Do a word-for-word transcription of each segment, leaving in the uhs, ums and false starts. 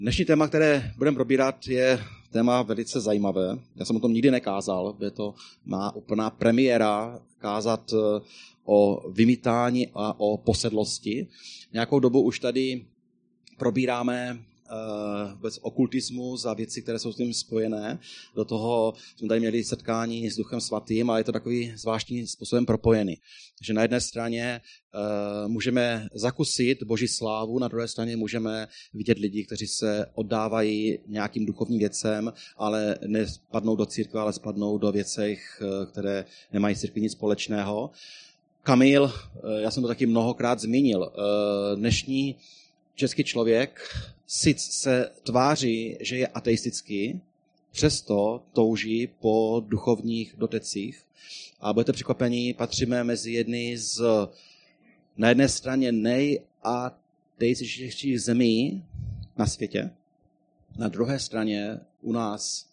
Dnešní téma, které budeme probírat, je téma velice zajímavé. Já jsem o tom nikdy nekázal, je to má úplná premiéra kázat o vymítání a o posedlosti. Nějakou dobu už tady probíráme vůbec okultismus a věci, které jsou s tím spojené. Do toho jsme tady měli setkání s Duchem Svatým, ale je to takový zvláštním způsobem propojený. Že na jedné straně uh, můžeme zakusit Boží slávu, na druhé straně můžeme vidět lidi, kteří se oddávají nějakým duchovním věcem, ale nespadnou do církve, ale spadnou do věcech, které nemají s církví nic společného. Kamil, uh, já jsem to taky mnohokrát zmínil, uh, dnešní český člověk sice se tváří, že je ateistický, přesto touží po duchovních dotecích. A budete překvapení, patříme mezi jedny z na jedné straně nejateističtějších zemí na světě, na druhé straně u nás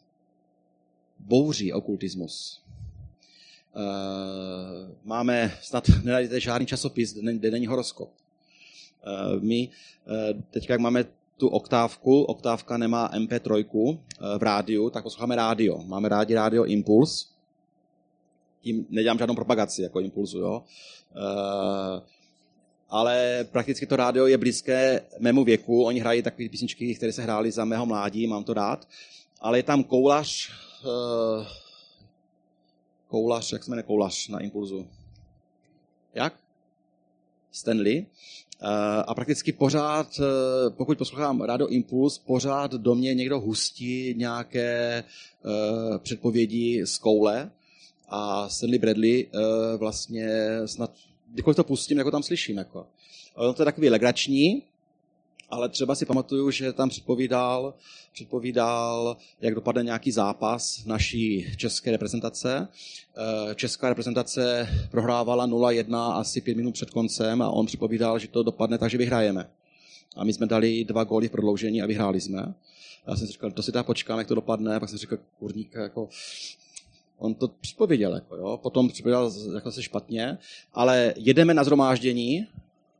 bouří okultismus. Máme, snad nenajdete žádný časopis, kde není horoskop. My teď, jak máme tu oktávku, oktávka nemá em pé tři v rádiu, tak posloucháme rádio. Máme rádi rádio Impuls. Tím nedělám žádnou propagaci jako Impulzu, jo. Ale prakticky to rádio je blízké mému věku. Oni hrají takové písničky, které se hrály za mého mládí, mám to rád. Ale je tam koulař, koulař, jak se jmenuje koulař na Impulzu? Jak? Stanley. A prakticky pořád, pokud poslouchám rádio Impuls, pořád do mě někdo hustí nějaké předpovědi z koule a Stanley Bradley vlastně snad, kdykoliv to pustím, jako tam slyším. Jako. To je takový legrační, ale třeba si pamatuju, že tam předpovídal, předpovídal, jak dopadne nějaký zápas naší české reprezentace. Česká reprezentace prohrávala nula jedna asi pět minut před koncem a on předpovídal, že to dopadne tak, že vyhrajeme. A my jsme dali dva góly v prodloužení a vyhráli jsme. Já jsem si říkal, to si teda počkám, jak to dopadne, a pak jsem říkal, kurník, jako... On to předpověděl, jako, jo. Potom předpověděl jako se špatně, ale jedeme na shromáždění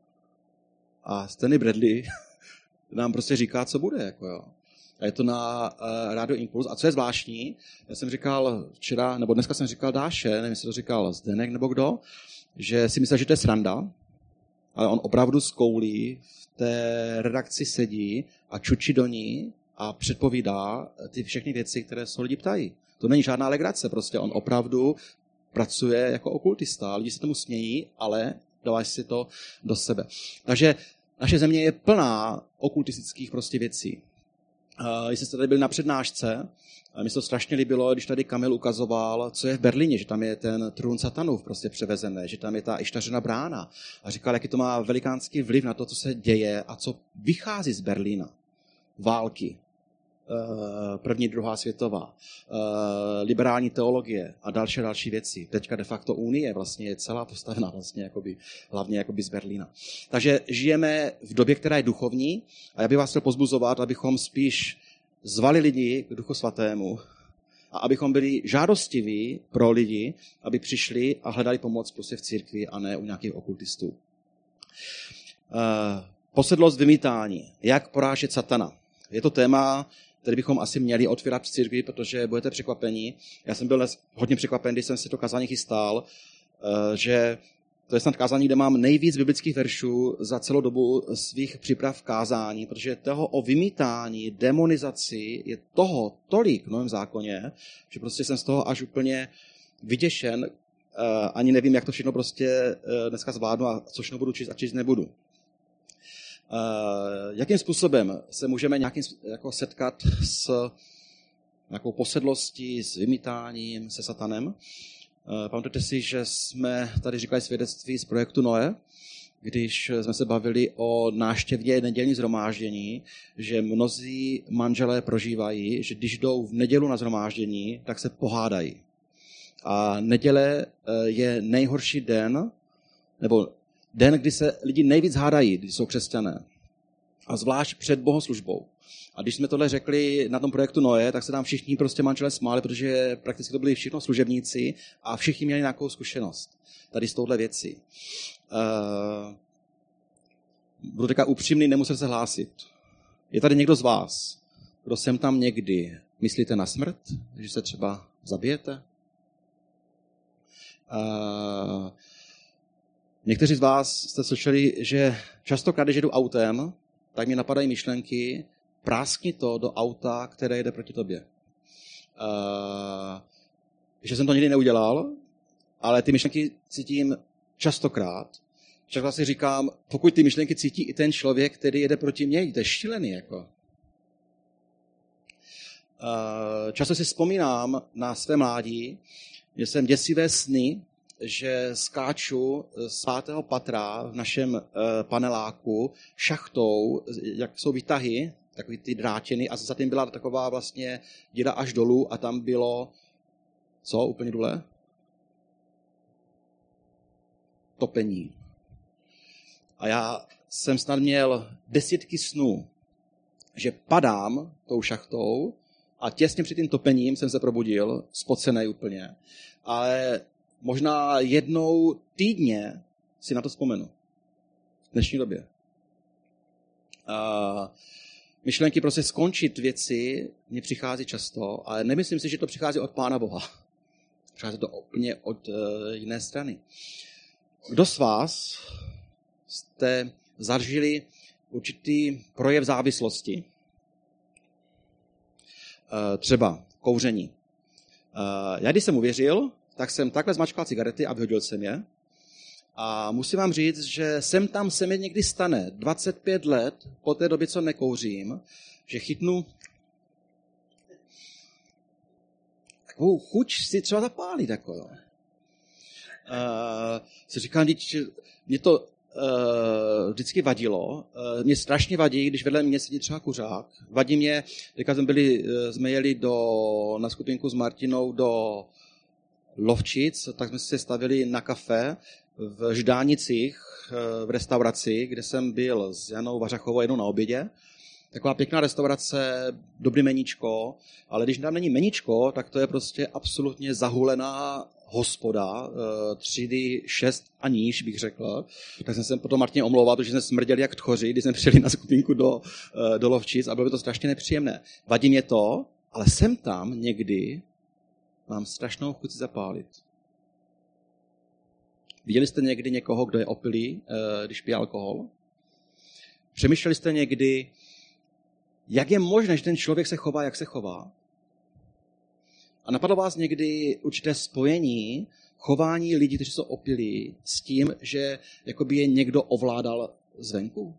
a Stanley Bradley nám prostě říká, co bude, jako jo. A je to na uh, rádio Impuls. A co je zvláštní, já jsem říkal včera, nebo dneska jsem říkal Dáše, nevím, jestli to říkal Zdenek nebo kdo, že si myslel, že to je sranda, ale on opravdu z koulí v té redakci sedí a čučí do ní a předpovídá ty všechny věci, které se lidi ptají. To není žádná legrace, prostě on opravdu pracuje jako okultista. Lidi se tomu smějí, ale dávají si to do sebe. Takže naše země je plná okultistických prostě věcí. Uh, jestli jste tady byli na přednášce, uh, mi se to strašně líbilo, když tady Kamil ukazoval, co je v Berlíně, že tam je ten trůn satanův prostě převezený, že tam je ta Ištařina brána. A říkal, jaký to má velikánský vliv na to, co se děje a co vychází z Berlína. Války. První, druhá světová, liberální teologie a další další věci. Teďka de facto Unie vlastně je celá postavená vlastně jakoby, hlavně jakoby z Berlína. Takže žijeme v době, která je duchovní a já bych vás chtěl pozbuzovat, abychom spíš zvali lidi k Duchu Svatému a abychom byli žádostiví pro lidi, aby přišli a hledali pomoc prostě v církvi a ne u nějakých okultistů. Posedlost vymítání. Jak porážet satana? Je to téma, který bychom asi měli otvírat v církvi, protože budete překvapení. Já jsem byl hodně překvapen, když jsem si to kázání chystal, že to je snad kázání, kde mám nejvíc biblických veršů za celou dobu svých příprav kázání, protože toho o vymítání, demonizaci je toho tolik v Novém zákoně, že prostě jsem z toho až úplně vyděšen. Ani nevím, jak to všechno prostě dneska zvládnu a co všechno budu číst a číst nebudu. Uh, jakým způsobem se můžeme nějakým, jako setkat s nějakou posedlostí, s vymítáním, se satanem? Uh, pamatujete si, že jsme tady říkali svědectví z projektu Noe, když jsme se bavili o návštěvě nedělní shromáždění, že mnozí manželé prožívají, že když jdou v nedělu na shromáždění, tak se pohádají. A neděle je nejhorší den, nebo den, kdy se lidi nejvíc hádají, když jsou křesťané. A zvlášť před bohoslužbou. A když jsme tohle řekli na tom projektu Noe, tak se tam všichni prostě manželé smáli, protože prakticky to byli všichni služebníci a všichni měli nějakou zkušenost tady s touhle věcí. Uh, budu teďka upřímný, nemusel se hlásit. Je tady někdo z vás, kdo sem tam někdy myslíte na smrt, že se třeba zabijete? Uh, někteří z vás jste slyšeli, že častokrát, když jedu autem, tak mi napadají myšlenky, práskni to do auta, které jede proti tobě. Uh, že jsem to nikdy neudělal, ale ty myšlenky cítím častokrát. Často si říkám, pokud ty myšlenky cítí i ten člověk, který jede proti mně, to je šílený. Jako. Často si vzpomínám na své mládí, že jsem děsivé sny, že skáču z pátého patra v našem paneláku šachtou, jak jsou výtahy, takový ty drátěny, a za tím byla taková vlastně díra až dolů a tam bylo, co úplně dole? Topení. A já jsem snad měl desítky snů, že padám tou šachtou a těsně před tím topením jsem se probudil, spocenej úplně. Ale možná jednou týdně si na to vzpomenu. V dnešní době. A myšlenky prostě skončit věci mně přichází často, ale nemyslím si, že to přichází od Pána Boha. Přichází to úplně od uh, jiné strany. Kdo z vás jste zažili určitý projev závislosti? Třeba kouření. Já když jsem uvěřil, tak jsem takhle zmačkal cigarety a vyhodil jsem je. A musím vám říct, že sem tam se mi někdy stane dvacet pět let po té době, co nekouřím, že chytnu takovou chuť si třeba zapálit. Jako, jo. Uh, si říkám, mě to uh, vždycky vadilo. Uh, mě strašně vadí, když vedle mě sedí třeba kuřák. Vadí mě, když jsme, byli, jsme jeli do, na skupinku s Martinou do Lovčic, tak jsme se stavili na kafe v Ždánicích, v restauraci, kde jsem byl s Janou Vařachovou jednou na obědě. Taková pěkná restaurace, dobrý meníčko, ale když tam není meníčko, tak to je prostě absolutně zahulená hospoda, třídy šest a níž, bych řekl. Tak jsem se potom Martině omlouval, protože jsme smrděli jak tchoři, když jsme přijeli na skupinku do, do Lovčic a bylo by to strašně nepříjemné. Vadí mě to, ale jsem tam někdy, mám strašnou chuť si zapálit. Viděli jste někdy někoho, kdo je opilý, když pije alkohol? Přemýšleli jste někdy, jak je možné, že ten člověk se chová, jak se chová? A napadlo vás někdy určité spojení chování lidí, kteří jsou opilí, s tím, že jakoby je někdo ovládal zvenku?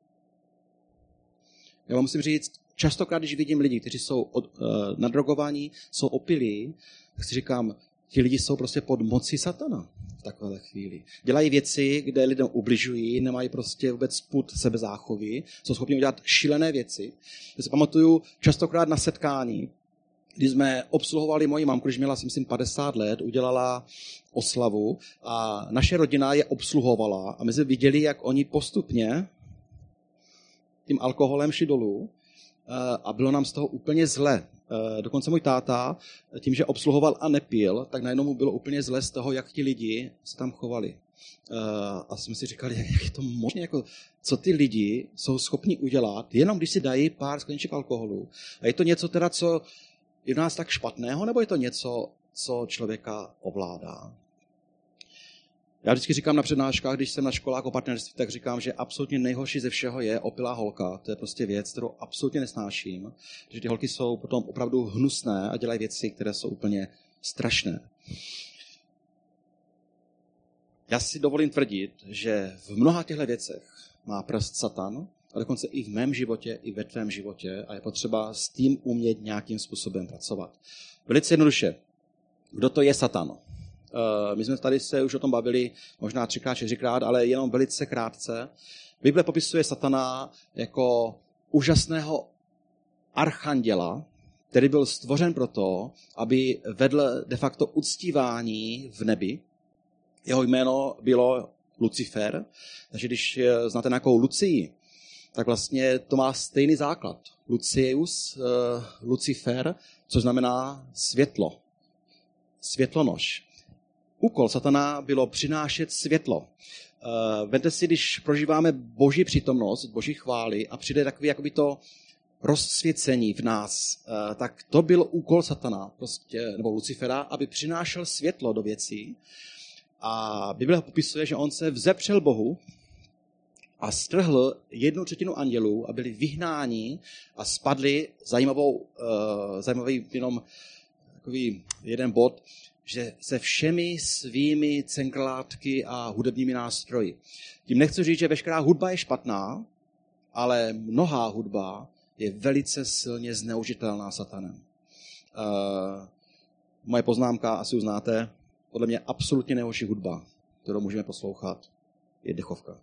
Já vám musím říct, častokrát, když vidím lidi, kteří jsou od, uh, nadrogovaní, jsou opilí, tak si říkám, ti lidi jsou prostě pod mocí satana v takové chvíli. Dělají věci, kde lidem ubližují, nemají prostě vůbec pud sebezáchovy, jsou schopni udělat šílené věci. Já si pamatuju častokrát na setkání, kdy jsme obsluhovali moji mamku, když měla, si myslím, padesát let, udělala oslavu a naše rodina je obsluhovala a my jsme viděli, jak oni postupně tím alkoholem šli dolů a bylo nám z toho úplně zle. Dokonce můj táta, tím, že obsluhoval a nepil, tak najednou mu bylo úplně zle z toho, jak ti lidi se tam chovali. A jsme si říkali, jak je to možné, jako, co ty lidi jsou schopni udělat, jenom když si dají pár skleniček alkoholu. A je to něco teda, co je v nás tak špatného, nebo je to něco, co člověka ovládá? Já vždycky říkám na přednáškách, když jsem na školách o partnerství, tak říkám, že absolutně nejhorší ze všeho je opilá holka. To je prostě věc, kterou absolutně nesnáším. Že ty holky jsou potom opravdu hnusné a dělají věci, které jsou úplně strašné. Já si dovolím tvrdit, že v mnoha těchto věcech má prst Satan, a dokonce i v mém životě, i ve tvém životě a je potřeba s tím umět nějakým způsobem pracovat. Velice jednoduše. Kdo to je Satan? My jsme tady se už o tom bavili možná třikrát, čtyřikrát, ale jenom velice krátce. Bible popisuje Satana jako úžasného archanděla, který byl stvořen proto, aby vedl de facto uctívání v nebi. Jeho jméno bylo Lucifer, takže když znáte nějakou Lucii, tak vlastně to má stejný základ. Lucius, uh, Lucifer, což znamená světlo. Světlonož. Úkol Satana bylo přinášet světlo. Uh, vemte si, když prožíváme boží přítomnost, boží chvály a přijde takový jakoby to rozsvěcení v nás, tak to byl úkol satana, prostě, nebo Lucifera, aby přinášel světlo do věcí. A Bible popisuje, že on se vzepřel Bohu a strhl jednu třetinu andělů a byli vyhnáni a spadli zajímavou, uh, zajímavý jenom takový jeden bod, že se všemi svými cenkrlátky a hudebními nástroji. Tím nechci říct, že veškerá hudba je špatná, ale mnohá hudba je velice silně zneužitelná satanem. Uh, moje poznámka, asi už znáte, podle mě absolutně nejhorší hudba, kterou můžeme poslouchat, je dechovka.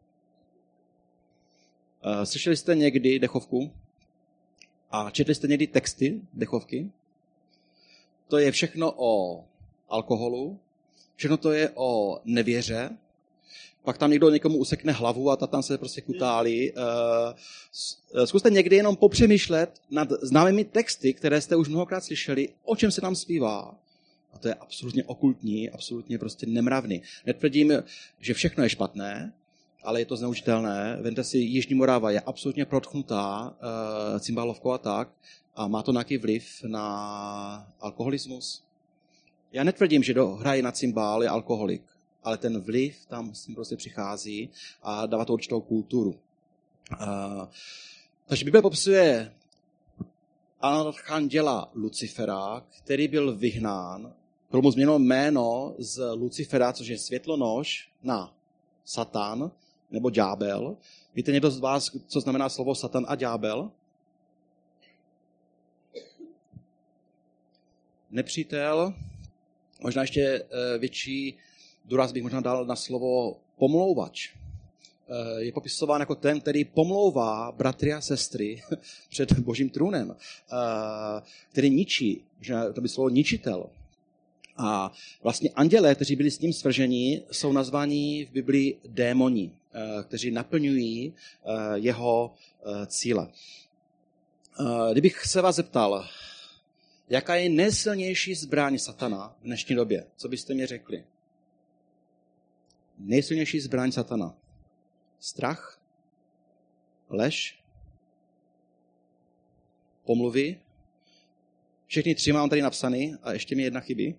Uh, slyšeli jste někdy dechovku? A četli jste někdy texty dechovky? To je všechno o alkoholu, všechno to je o nevěře, pak tam někdo někomu usekne hlavu a ta tam se prostě kutálí. Zkuste někdy jenom popřemýšlet nad známými texty, které jste už mnohokrát slyšeli, o čem se tam zpívá. A to je absolutně okultní, absolutně prostě nemravný. Netvrdím, že všechno je špatné, ale je to zneužitelné. Vemte si, Jižní Morava je absolutně protchnutá uh, cymbálovkou a tak a má to nějaký vliv na alkoholismus. Já netvrdím, že kdo hraje na cymbál je alkoholik, ale ten vliv tam s tím prostě přichází a dává to určitou kulturu. Uh, takže Bible popisuje archanděla Lucifera, který byl vyhnán, bylo mu změněno jméno z Lucifera, což je světlonož, na Satan nebo ďábel. Víte někdo z vás, co znamená slovo Satan a ďábel? Nepřítel. Možná ještě větší důraz bych možná dal na slovo pomlouvač. Je popisován jako ten, který pomlouvá bratry a sestry před Božím trůnem, který ničí, že to by slovo ničitel. A vlastně andělé, kteří byli s ním svrženi, jsou nazváni v Biblii démoni, kteří naplňují jeho cíle. Kdybych se vás zeptal, jaká je nejsilnější zbraň satana v dnešní době, co byste mi řekli? Nejsilnější zbraň satana. Strach? Lež? Pomluvy? Všechny tři mám tady napsaný a ještě mi jedna chybí.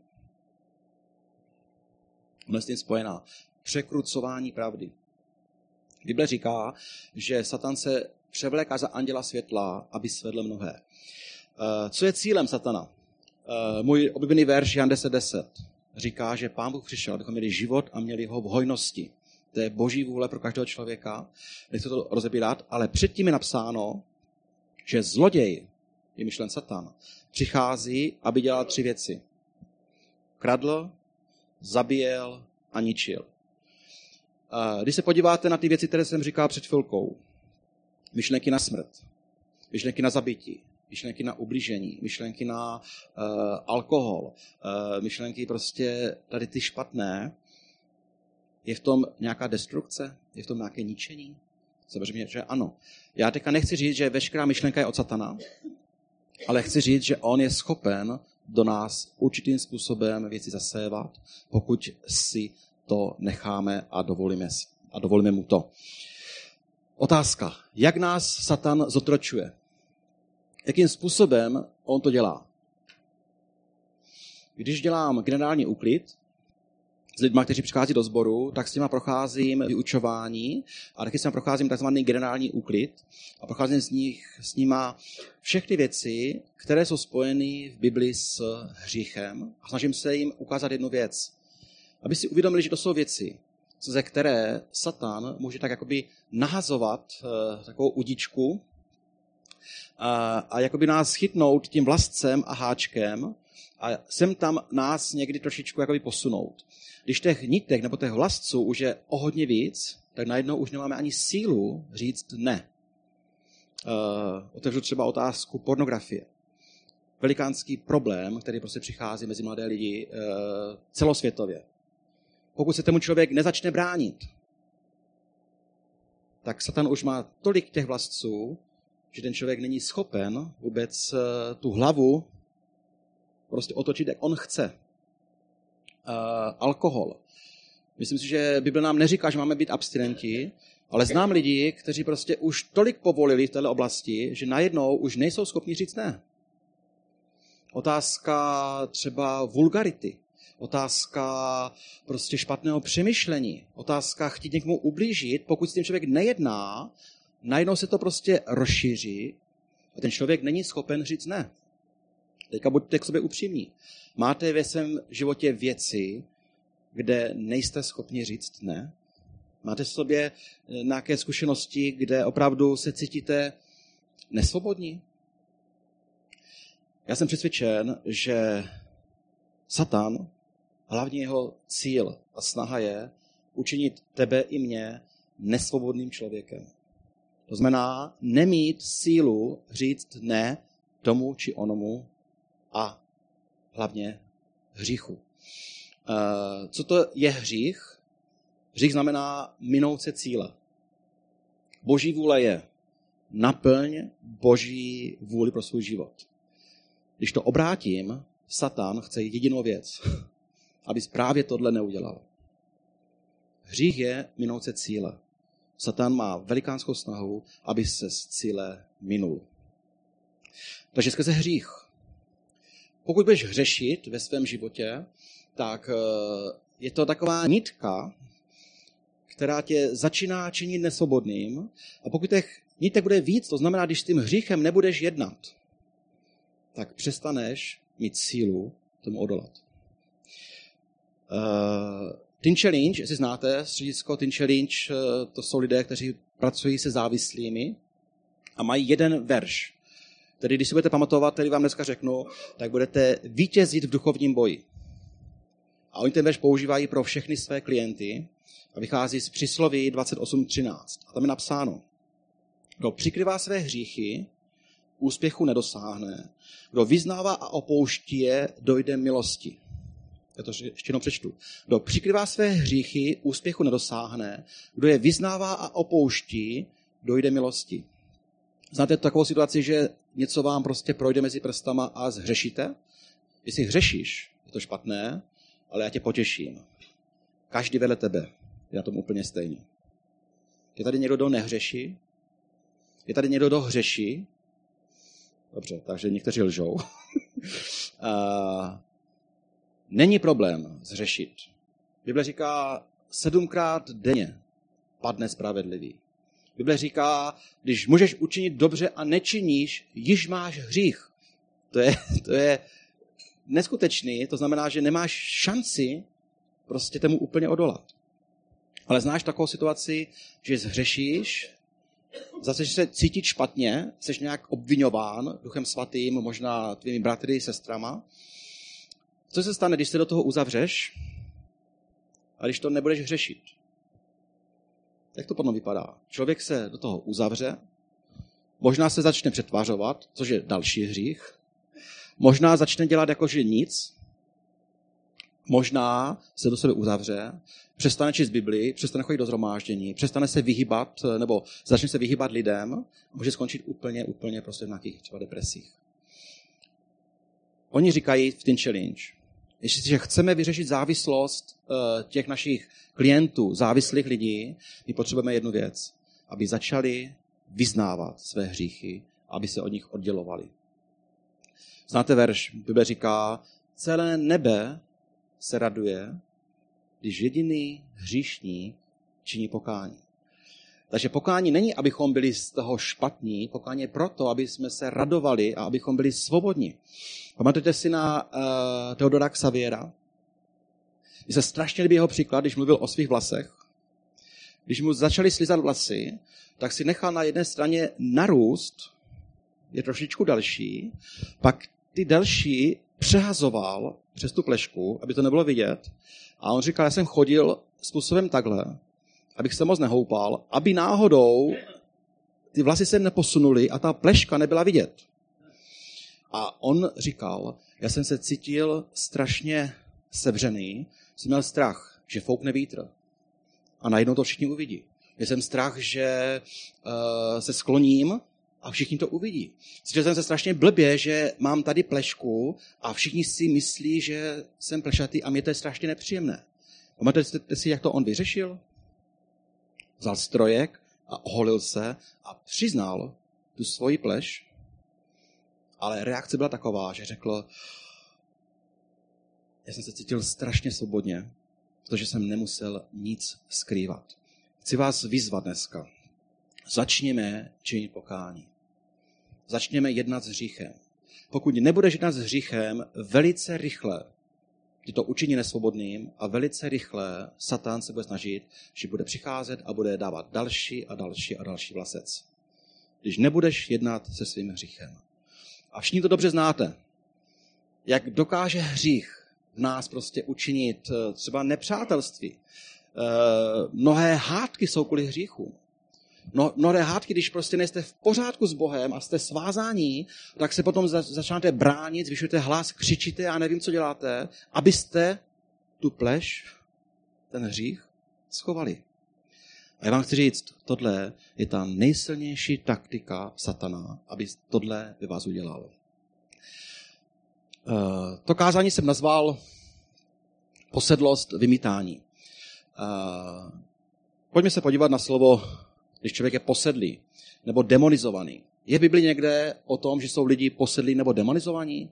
Ona je s tím spojená. Překrucování pravdy. Bible říká, že Satan se převléká za anděla světla, aby svedl mnohé. Co je cílem satana? Můj oblíbený verš Jan deset deset říká, že Pán Bůh přišel, abychom měli život a měli ho v hojnosti. To je boží vůle pro každého člověka. Nechci to rozebírat, ale předtím je napsáno, že zloděj, je myšlen Satan, přichází, aby dělal tři věci. Kradl, zabíjel a ničil. Když se podíváte na ty věci, které jsem říkal před chvilkou, myšlenky na smrt, myšlenky na zabití, myšlenky na ublížení, myšlenky na uh, alkohol, uh, myšlenky prostě tady ty špatné, je v tom nějaká destrukce? Je v tom nějaké ničení? Samozřejmě, že ano. Já teďka nechci říct, že veškerá myšlenka je od satana, ale chci říct, že on je schopen do nás určitým způsobem věci zasévat, pokud si to necháme a dovolíme, a dovolíme mu to. Otázka. Jak nás Satan zotročuje? Jakým způsobem on to dělá? Když dělám generální úklid s lidmi, kteří přichází do sboru, tak s nima procházím vyučování a taky s nima procházím takzvaný generální úklid a procházím s, nich, s nima všechny věci, které jsou spojeny v Biblii s hříchem a snažím se jim ukázat jednu věc. Aby si uvědomili, že to jsou věci, ze které Satan může tak jakoby nahazovat uh, takovou udičku a, a jakoby nás chytnout tím vlastcem a háčkem a sem tam nás někdy trošičku jakoby posunout. Když těch nitek nebo těch vlastců už je o hodně víc, tak najednou už nemáme ani sílu říct ne. Uh, otevřu třeba otázku pornografie. Velikánský problém, který prostě přichází mezi mladé lidi uh, celosvětově. Pokud se tomu člověk nezačne bránit, tak Satan už má tolik těch vlastců, že ten člověk není schopen vůbec uh, tu hlavu prostě otočit, jak on chce. Uh, alkohol. Myslím si, že Bible nám neříká, že máme být abstinenti, Ale znám lidi, kteří prostě už tolik povolili v této oblasti, že najednou už nejsou schopni říct ne. Otázka třeba vulgarity, otázka prostě špatného přemýšlení, otázka chtít někomu ublížit, pokud s tím člověk nejedná, najednou se to prostě rozšíří a ten člověk není schopen říct ne. Teďka buďte k sobě upřímní. Máte ve svém životě věci, kde nejste schopni říct ne? Máte v sobě nějaké zkušenosti, kde opravdu se cítíte nesvobodní? Já jsem přesvědčen, že Satan, hlavní jeho cíl a snaha je učinit tebe i mě nesvobodným člověkem. To znamená nemít sílu říct ne tomu či onomu a hlavně hříchu. Co to je hřích? Hřích znamená minout se cíle. Boží vůle je naplň Boží vůli pro svůj život. Když to obrátím, Satan chce jedinou věc, abys právě tohle neudělal. Hřích je minout se cíle. Satan má velikánskou snahu, aby se z cíle minul. Takže skrze hřích. Pokud budeš hřešit ve svém životě, tak je to taková nitka, která tě začíná činit nesvobodným. A pokud těch nitek bude víc, to znamená, když s tím hříchem nebudeš jednat, tak přestaneš mít sílu tomu odolat. Uh, Teen Challenge, jestli znáte, středisko Teen Challenge, to jsou lidé, kteří pracují se závislými a mají jeden verš. Tedy když si budete pamatovat, který vám dneska řeknu, tak budete vítězit v duchovním boji. A oni ten verš používají pro všechny své klienty a vychází z přísloví dvacet osm třináct. A tam je napsáno, kdo přikryvá své hříchy, úspěchu nedosáhne. Kdo vyznává a opouští je, dojde milosti. Já to ještě jednou přečtu. Kdo přikryvá své hříchy, úspěchu nedosáhne. Kdo je vyznává a opouští, dojde milosti. Znáte takovou situaci, že něco vám prostě projde mezi prstama a zhřešíte? Jestli hřešíš, je to špatné, ale já tě potěším. Každý vedle tebe je na tom úplně stejný. Je tady někdo, kdo nehřeší? Je tady někdo, kdo hřeší? Dobře, takže někteří lžou. Není problém zhřešit. Bible říká, sedmkrát denně padne spravedlivý. Bible říká, když můžeš učinit dobře a nečiníš, již máš hřích. To je, to je neskutečný, to znamená, že nemáš šanci prostě tomu úplně odolat. Ale znáš takovou situaci, že zhřešíš, zase se cítit špatně, jsi nějak obviňován Duchem svatým, možná tvými bratry, sestrama. Co se stane, když se do toho uzavřeš a když to nebudeš hřešit? Jak to potom vypadá? Člověk se do toho uzavře, možná se začne přetvářovat, což je další hřích, možná začne dělat jakože nic, možná se do sebe uzavře, přestane číst Bibli, přestane chodit do shromáždění, přestane se vyhýbat, nebo začne se vyhýbat lidem a může skončit úplně, úplně prostě v nějakých třeba depresích. Oni říkají v Teen Challenge, jestliže chceme vyřešit závislost těch našich klientů, závislých lidí, my potřebujeme jednu věc, aby začali vyznávat své hříchy, aby se od nich oddělovali. Znáte verš, Bible říká, celé nebe se raduje, když jediný hříšník činí pokání. Takže pokání není, abychom byli z toho špatní, pokání je proto, aby jsme se radovali a abychom byli svobodní. Pamatujete si na uh, Theodora Xaviera? Mně se strašně líbí jeho příklad, když mluvil o svých vlasech. Když mu začaly slizat vlasy, tak si nechal na jedné straně narůst, je trošičku další, pak ty další přehazoval přes tu plešku, aby to nebylo vidět. A on říkal, já jsem chodil způsobem takhle, abych se moc nehoupal, aby náhodou ty vlasy se neposunuly a ta pleška nebyla vidět. A on říkal, já jsem se cítil strašně sevřený, jsem měl strach, že foukne vítr. A najednou to všichni uvidí. Měl jsem strach, že uh, se skloním a všichni to uvidí. Cítil jsem se strašně blbě, že mám tady plešku a všichni si myslí, že jsem plešatý a mě to je strašně nepříjemné. Pamatujete si, jak to on vyřešil? Vzal strojek a oholil se a přiznal tu svoji pleš, ale reakce byla taková, že řekl, já jsem se cítil strašně svobodně, protože jsem nemusel nic skrývat. Chci vás vyzvat dneska. Začněme činit pokání. Začněme jednat s hříchem. Pokud nebudeš jednat s hříchem, velice rychle ty to učiní nesvobodným a velice rychle Satan se bude snažit, že bude přicházet a bude dávat další a další a další vlasec. Když nebudeš jednat se svým hříchem. A všichni to dobře znáte. Jak dokáže hřích v nás prostě učinit třeba nepřátelství. Mnohé hádky jsou kvůli hříchu. No, mnohé hádky, když prostě nejste v pořádku s Bohem a jste svázáni, tak se potom začínáte bránit, zvyšujete hlas, křičíte a nevím, co děláte, abyste tu pleš, ten hřích, schovali. A já vám chci říct, tohle je ta nejsilnější taktika satana, aby tohle ve vás udělal. To kázání jsem nazval posedlost vymítání. Pojďme se podívat na slovo, když člověk je posedlý nebo demonizovaný. Je v Bibli někde o tom, že jsou lidi posedlí nebo demonizovaní?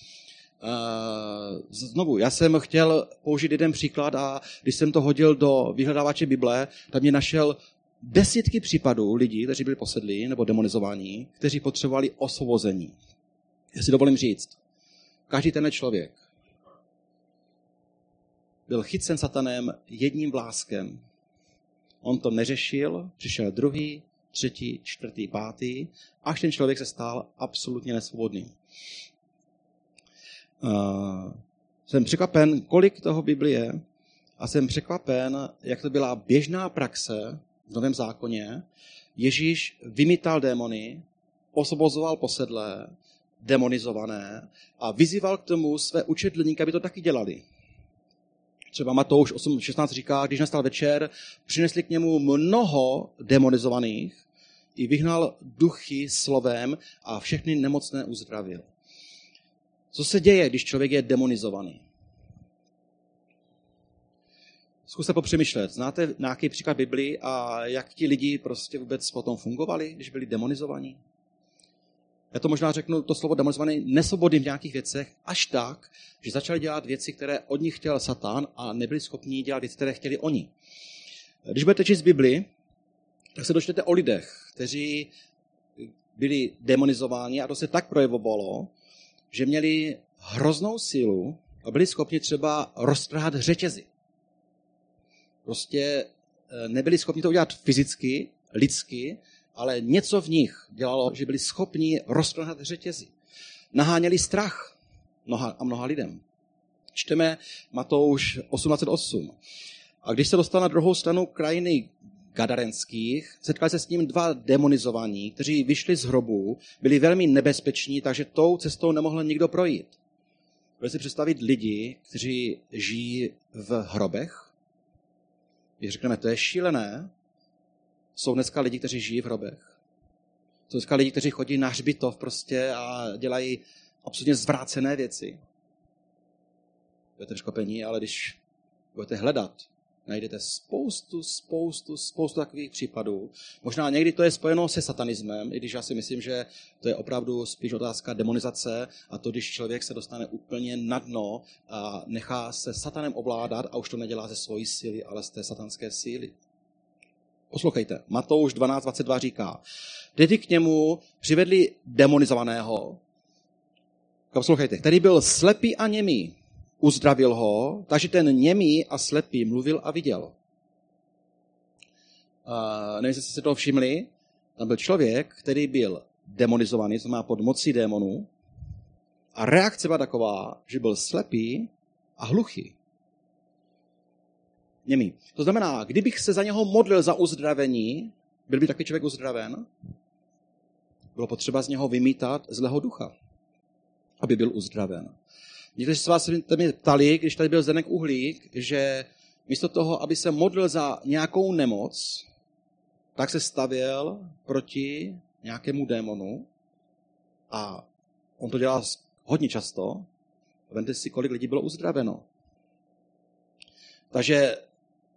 Znovu, já jsem chtěl použít jeden příklad a když jsem to hodil do vyhledávače Bible, tak mě našel desítky případů lidí, kteří byli posedlí nebo demonizovaní, kteří potřebovali osvobození. Já si dovolím říct, každý ten člověk byl chycen satanem jedním vláskem. On to neřešil, přišel druhý, třetí, čtvrtý, pátý, až ten člověk se stal absolutně nesvobodný. Uh, jsem překvapen, kolik toho Biblie, a jsem překvapen, jak to byla běžná praxe v Novém zákoně. Ježíš vymítal démony, osvobozoval posedlé, demonizované a vyzýval k tomu své učedlníky, aby to taky dělali. Třeba Matouš osm šestnáct říká, když nastal večer, přinesli k němu mnoho demonizovaných i vyhnal duchy slovem a všechny nemocné uzdravil. Co se děje, když člověk je demonizovaný? Zkuste popřemýšlet. Znáte nějaký příklad Biblii a jak ti lidi prostě vůbec potom fungovali, když byli demonizovaní? Já to možná řeknu, to slovo demonizovaný, nesvobodný v nějakých věcech, až tak, že začali dělat věci, které od nich chtěl Satan a nebyli schopni dělat věci, které chtěli oni. Když budete číst Bibli, tak se dočtete o lidech, kteří byli demonizováni a to se tak projevovalo, že měli hroznou sílu a byli schopni třeba roztrhat řetězy. Prostě nebyli schopni to udělat fyzicky, lidsky, ale něco v nich dělalo, že byli schopni roztrhat řetězy. Naháněli strach mnoha a mnoha lidem. Čteme Matouš osm dvacet osm. A když se dostal na druhou stranu krajiny Gadarenských, setkali se s ním dva demonizovaní, kteří vyšli z hrobu, byli velmi nebezpeční, takže tou cestou nemohl nikdo projít. Můžete si představit lidi, kteří žijí v hrobech? Když řekneme, to je šílené, jsou dneska lidi, kteří žijí v hrobech. Jsou dneska lidi, kteří chodí na hřbitov prostě a dělají absolutně zvrácené věci. Budete překvapení, ale když budete hledat, najdete spoustu, spoustu, spoustu takových případů. Možná někdy to je spojeno se satanismem, i když já si myslím, že to je opravdu spíš otázka demonizace a to, když člověk se dostane úplně na dno a nechá se satanem ovládat a už to nedělá ze svojí síly, ale z té satanské síly. Poslouchejte, Matouš dvanáct dvacet dva říká, tedy k němu přivedli demonizovaného, poslouchejte, který byl slepý a němý, uzdravil ho, takže ten němý a slepý mluvil a viděl. Uh, nevím, jestli jste si toho všimli, tam byl člověk, který byl demonizovaný, to má pod mocí démonů, a reakce byla taková, že byl slepý a hluchý. Němý. To znamená, kdybych se za něho modlil za uzdravení, byl by takový člověk uzdraven, bylo potřeba z něho vymítat zlého ducha, aby byl uzdraven. Někteří z vás se mě ptali, když tady byl Zdeněk Uhlík, že místo toho, aby se modlil za nějakou nemoc, tak se stavěl proti nějakému démonu a on to dělal hodně často. Vemte si, kolik lidí bylo uzdraveno. Takže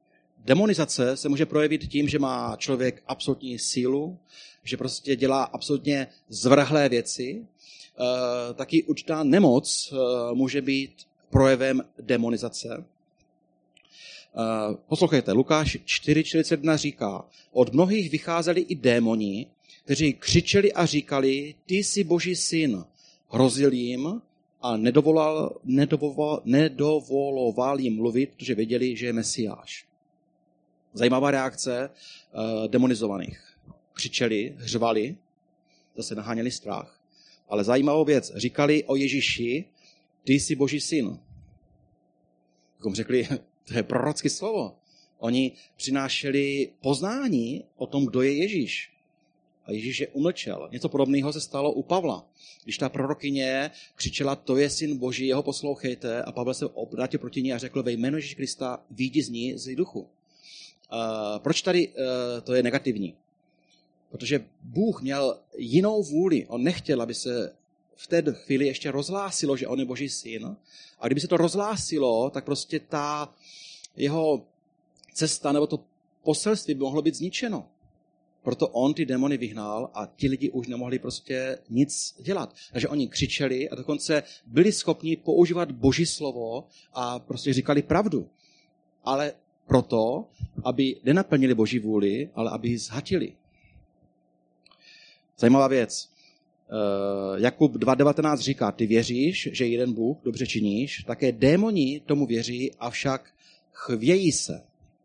demonizace se může projevit tím, že má člověk absolutní sílu, že prostě dělá absolutně zvrhlé věci. E, taky určitá nemoc e, může být projevem demonizace. E, poslouchejte, Lukáš čtyři čtyřicet jedna říká, od mnohých vycházeli i démoni, kteří křičeli a říkali, ty jsi Boží syn. Hrozil jim a nedovolal, nedovoloval, nedovoloval jim mluvit, protože věděli, že je Mesiáš. Zajímavá reakce uh, demonizovaných. Křičeli, hřvali, zase naháněli strach. Ale zajímavou věc, říkali o Ježíši, ty jsi Boží syn. Jako řekli, to je prorocké slovo. Oni přinášeli poznání o tom, kdo je Ježíš. A Ježíš je umlčel. Něco podobného se stalo u Pavla. Když ta prorokyně křičela, to je syn Boží, jeho poslouchejte, a Pavel se obrátil proti ní a řekl, ve jménu Ježíš Krista, vyjdi z ní, z duchu. Uh, proč tady uh, to je negativní? Protože Bůh měl jinou vůli. On nechtěl, aby se v té chvíli ještě rozhlásilo, že on je Boží syn. A kdyby se to rozhlásilo, tak prostě ta jeho cesta nebo to poselství by mohlo být zničeno. Proto on ty démony vyhnal a ti lidi už nemohli prostě nic dělat. Takže oni křičeli a dokonce byli schopni používat Boží slovo a prostě říkali pravdu. Ale proto, aby nenaplnili Boží vůli, ale aby ji zhatili. Zajímavá věc. Jakub dva devatenáct říká, ty věříš, že jeden Bůh, dobře činíš, také démoni tomu věří, avšak chvějí se.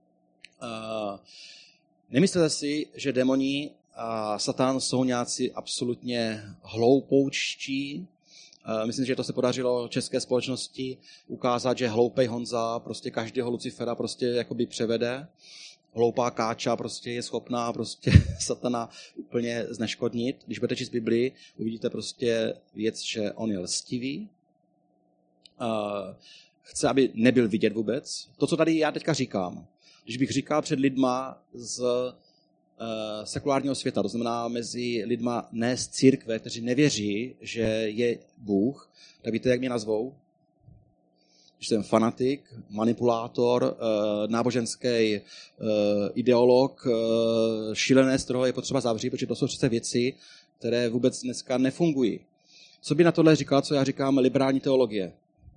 Nemyslete si, že démoni a Satan jsou nějací absolutně hloupoučtí. Myslím, že to se podařilo české společnosti ukázat, že hloupej Honza prostě každého Lucifera prostě jakoby převede. Hloupá Káča prostě je schopná prostě Satana úplně zneškodnit. Když budete číst Biblii, uvidíte prostě věc, že on je lstivý. Chce, aby nebyl vidět vůbec. To, co tady já teďka říkám, když bych říkal před lidma z uh, sekulárního světa, to znamená mezi lidma ne z církve, kteří nevěří, že je Bůh, tak víte, jak mě nazvou? Když jsem fanatik, manipulátor, uh, náboženský uh, ideolog, uh, šílené, z kterého je potřeba zavřít, protože to jsou přece věci, které vůbec dneska nefungují. Co by na tohle říkal, co já říkám, liberální teologie?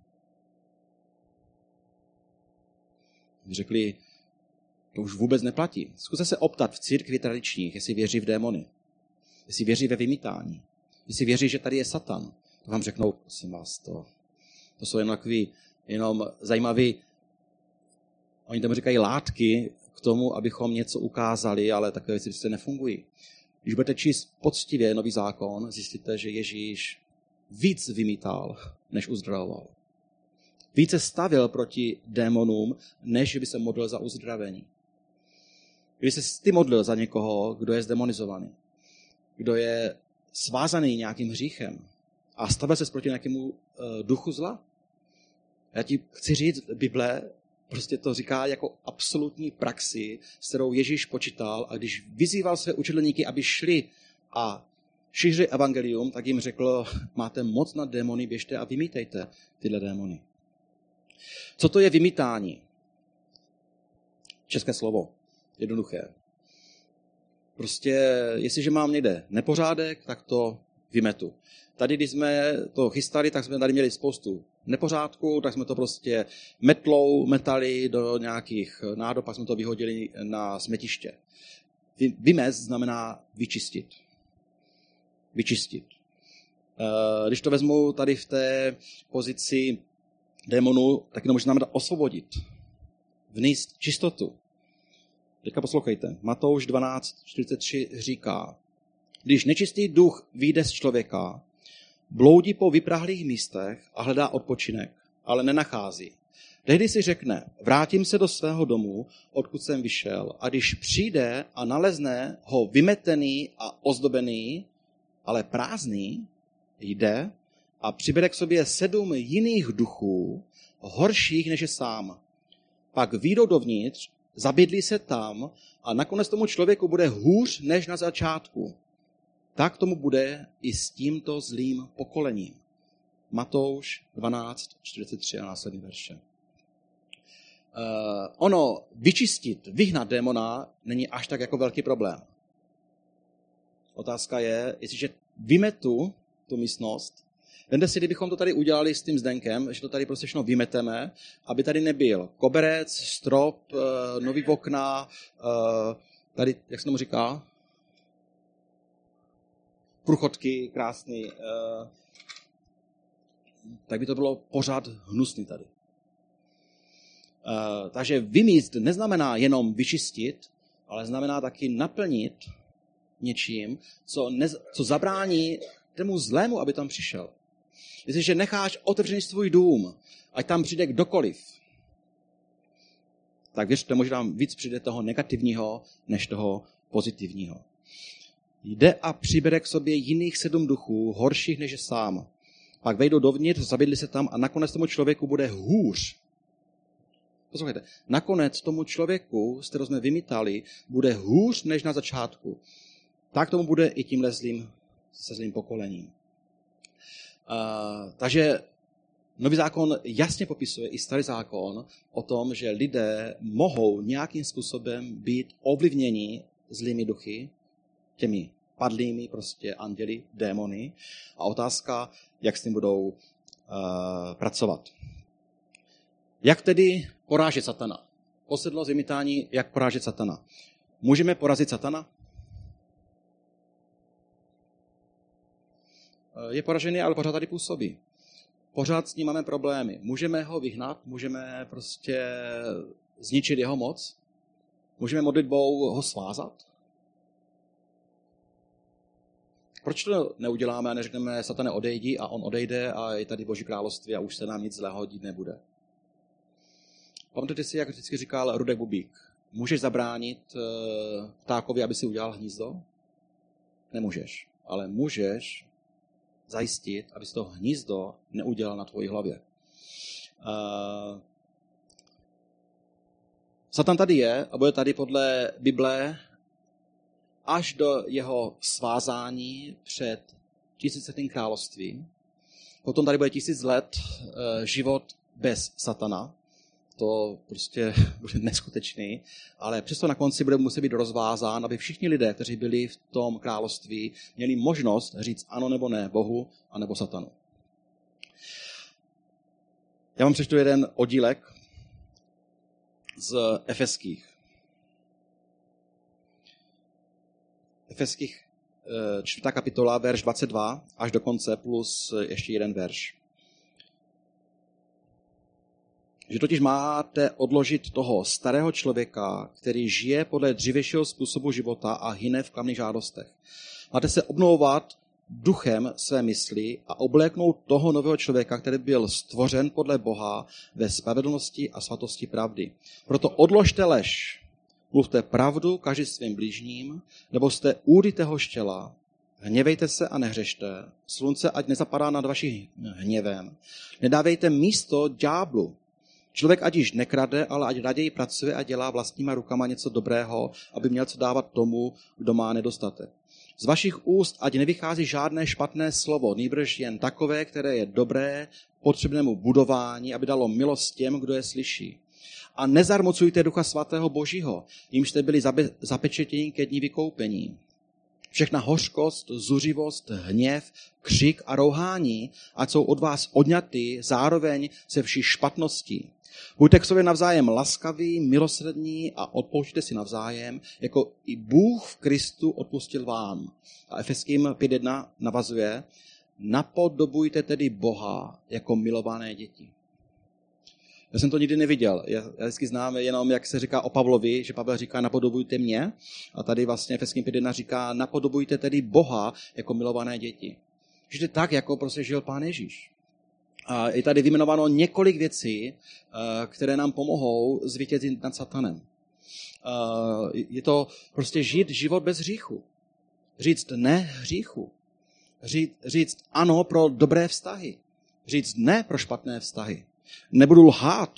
Řekli, to už vůbec neplatí. Zkuste se optat v církvi tradičních, jestli věří v démony, jestli věří ve vymítání, jestli věří, že tady je Satan. To vám řeknou, prosím vás, to, to jsou jenom takový, jenom zajímavý, oni tam říkají látky k tomu, abychom něco ukázali, ale takové věci prostě nefungují. Když budete číst poctivě Nový zákon, zjistíte, že Ježíš víc vymítal, než uzdravoval. Více stavil proti démonům, než by se modlil za uzdravení. Kdyby se ty modlil za někoho, kdo je zdemonizovaný, kdo je svázaný nějakým hříchem a stavil se proti nějakému uh, duchu zla. Já ti chci říct, Bible prostě to říká jako absolutní praxi, s kterou Ježíš počítal, a když vyzýval své učedlníky, aby šli a šířili evangelium, tak jim řekl, máte moc nad démony, běžte a vymítejte tyhle démony. Co to je vymítání? České slovo. Jednoduché. Prostě, jestliže mám někde nepořádek, tak to vymetu. Tady, když jsme to chystali, tak jsme tady měli spoustu nepořádku, tak jsme to prostě metlou metali do nějakých nádob, pak jsme to vyhodili na smetiště. Vymést znamená vyčistit. Vyčistit. Když to vezmu tady v té pozici démonu, tak to může znamenat osvobodit. Vnést čistotu. Teďka poslouchejte. Matouš dvanáct čtyřicet tři říká, když nečistý duch vyjde z člověka, bloudí po vyprahlých místech a hledá odpočinek, ale nenachází. Tehdy si řekne, vrátím se do svého domu, odkud jsem vyšel, a když přijde a nalezne ho vymetený a ozdobený, ale prázdný, jde a přibere k sobě sedm jiných duchů, horších než je sám. Pak vyjdou dovnitř, zabydlí se tam a nakonec tomu člověku bude hůř než na začátku. Tak tomu bude i s tímto zlým pokolením. Matouš dvanáct čtyřicet tři a následný verše. ono vyčistit, vyhnat démona není až tak jako velký problém. Otázka je, jestliže vymetu tu místnost, vemte si, kdybychom to tady udělali s tím Zdenkem, že to tady prostě všechno vymeteme, aby tady nebyl koberec, strop, nový okna, tady, jak se tomu říká, průchodky krásný, tak by to bylo pořád hnusný tady. Takže vymíst neznamená jenom vyčistit, ale znamená taky naplnit něčím, co, ne, co zabrání tomu zlému, aby tam přišel. Jestliže necháš otevřený svůj dům, ať tam přijde kdokoliv, tak věřte, možná víc přijde toho negativního, než toho pozitivního. Jde a přibere k sobě jiných sedm duchů, horších než je sám. Pak vejdou dovnitř, zabydli se tam a nakonec tomu člověku bude hůř. Poslouchejte, nakonec tomu člověku, z kterého jsme vymítali, bude hůř než na začátku. Tak tomu bude i tímhle zlým, se zlým pokolením. Uh, takže Nový zákon jasně popisuje i starý zákon o tom, že lidé mohou nějakým způsobem být ovlivněni zlými duchy, těmi padlými prostě anděli, démony. A otázka, jak s tím budou uh, pracovat. Jak tedy porážet satana? Posedlo vymítání, jak porážet satana. Můžeme porazit satana? Je poražený, ale pořád tady působí. Pořád s ním máme problémy. Můžeme ho vyhnat, můžeme prostě zničit jeho moc, můžeme modlitbou ho svázat. Proč to neuděláme a neřekneme, satane odejdi a on odejde a je tady Boží království a už se nám nic zlého dít nebude. Pamatujte si, jak vždycky říkal Rudek Bubík, můžeš zabránit ptákovi, aby si udělal hnízdo? Nemůžeš, ale můžeš zajistit, aby si to hnízdo neudělal na tvojí hlavě. Uh, Satan tady je a bude tady podle Bible až do jeho svázání před tisíciletým královstvím. Potom tady bude tisíc let uh, život bez satana. To prostě bude neskutečný, ale přesto na konci bude muset být rozvázán, aby všichni lidé, kteří byli v tom království, měli možnost říct ano nebo ne Bohu a nebo satanu. Já vám přečtu jeden oddílek z Efeských. Efeských čtvrtá kapitola, verš dvacet dva až do konce, plus ještě jeden verš. Že totiž máte odložit toho starého člověka, který žije podle dřívějšího způsobu života a hyne v klamných žádostech. Máte se obnovovat duchem své mysli a obléknout toho nového člověka, který byl stvořen podle Boha ve spravedlnosti a svatosti pravdy. Proto odložte lež, mluvte pravdu každý svým blížním, nebo jste údy téhož těla, hněvejte se a nehřešte, slunce ať nezapadá nad vaším hněvem, nedávejte místo ďáblu. Člověk ať již nekrade, ale ať raději pracuje a dělá vlastníma rukama něco dobrého, aby měl co dávat tomu, kdo má nedostatek. Z vašich úst ať nevychází žádné špatné slovo, nýbrž jen takové, které je dobré, potřebnému budování, aby dalo milost těm, kdo je slyší. A nezarmocujte Ducha svatého Božího, jimž jste byli zapečetěni ke dní vykoupení. Všechna hořkost, zuřivost, hněv, křik a rouhání, ať jsou od vás odňaty zároveň se vší špatností. Buďte k sobě navzájem laskaví, milosrdní a odpouštějte si navzájem, jako i Bůh v Kristu odpustil vám. A Efeským pět jedna navazuje, napodobujte tedy Boha jako milované děti. Já jsem to nikdy neviděl. Já, já vždycky znám jenom, jak se říká o Pavlovi, že Pavel říká napodobujte mě. A tady vlastně Efeským pět jedna říká napodobujte tedy Boha jako milované děti. Žijte tak, jako prostě žil Pán Ježíš. A je tady vyjmenováno několik věcí, které nám pomohou zvítězit nad satanem. Je to prostě žít život bez hříchu. Říct ne hříchu. Říct, říct ano pro dobré vztahy. Říct ne pro špatné vztahy. Nebudu lhát.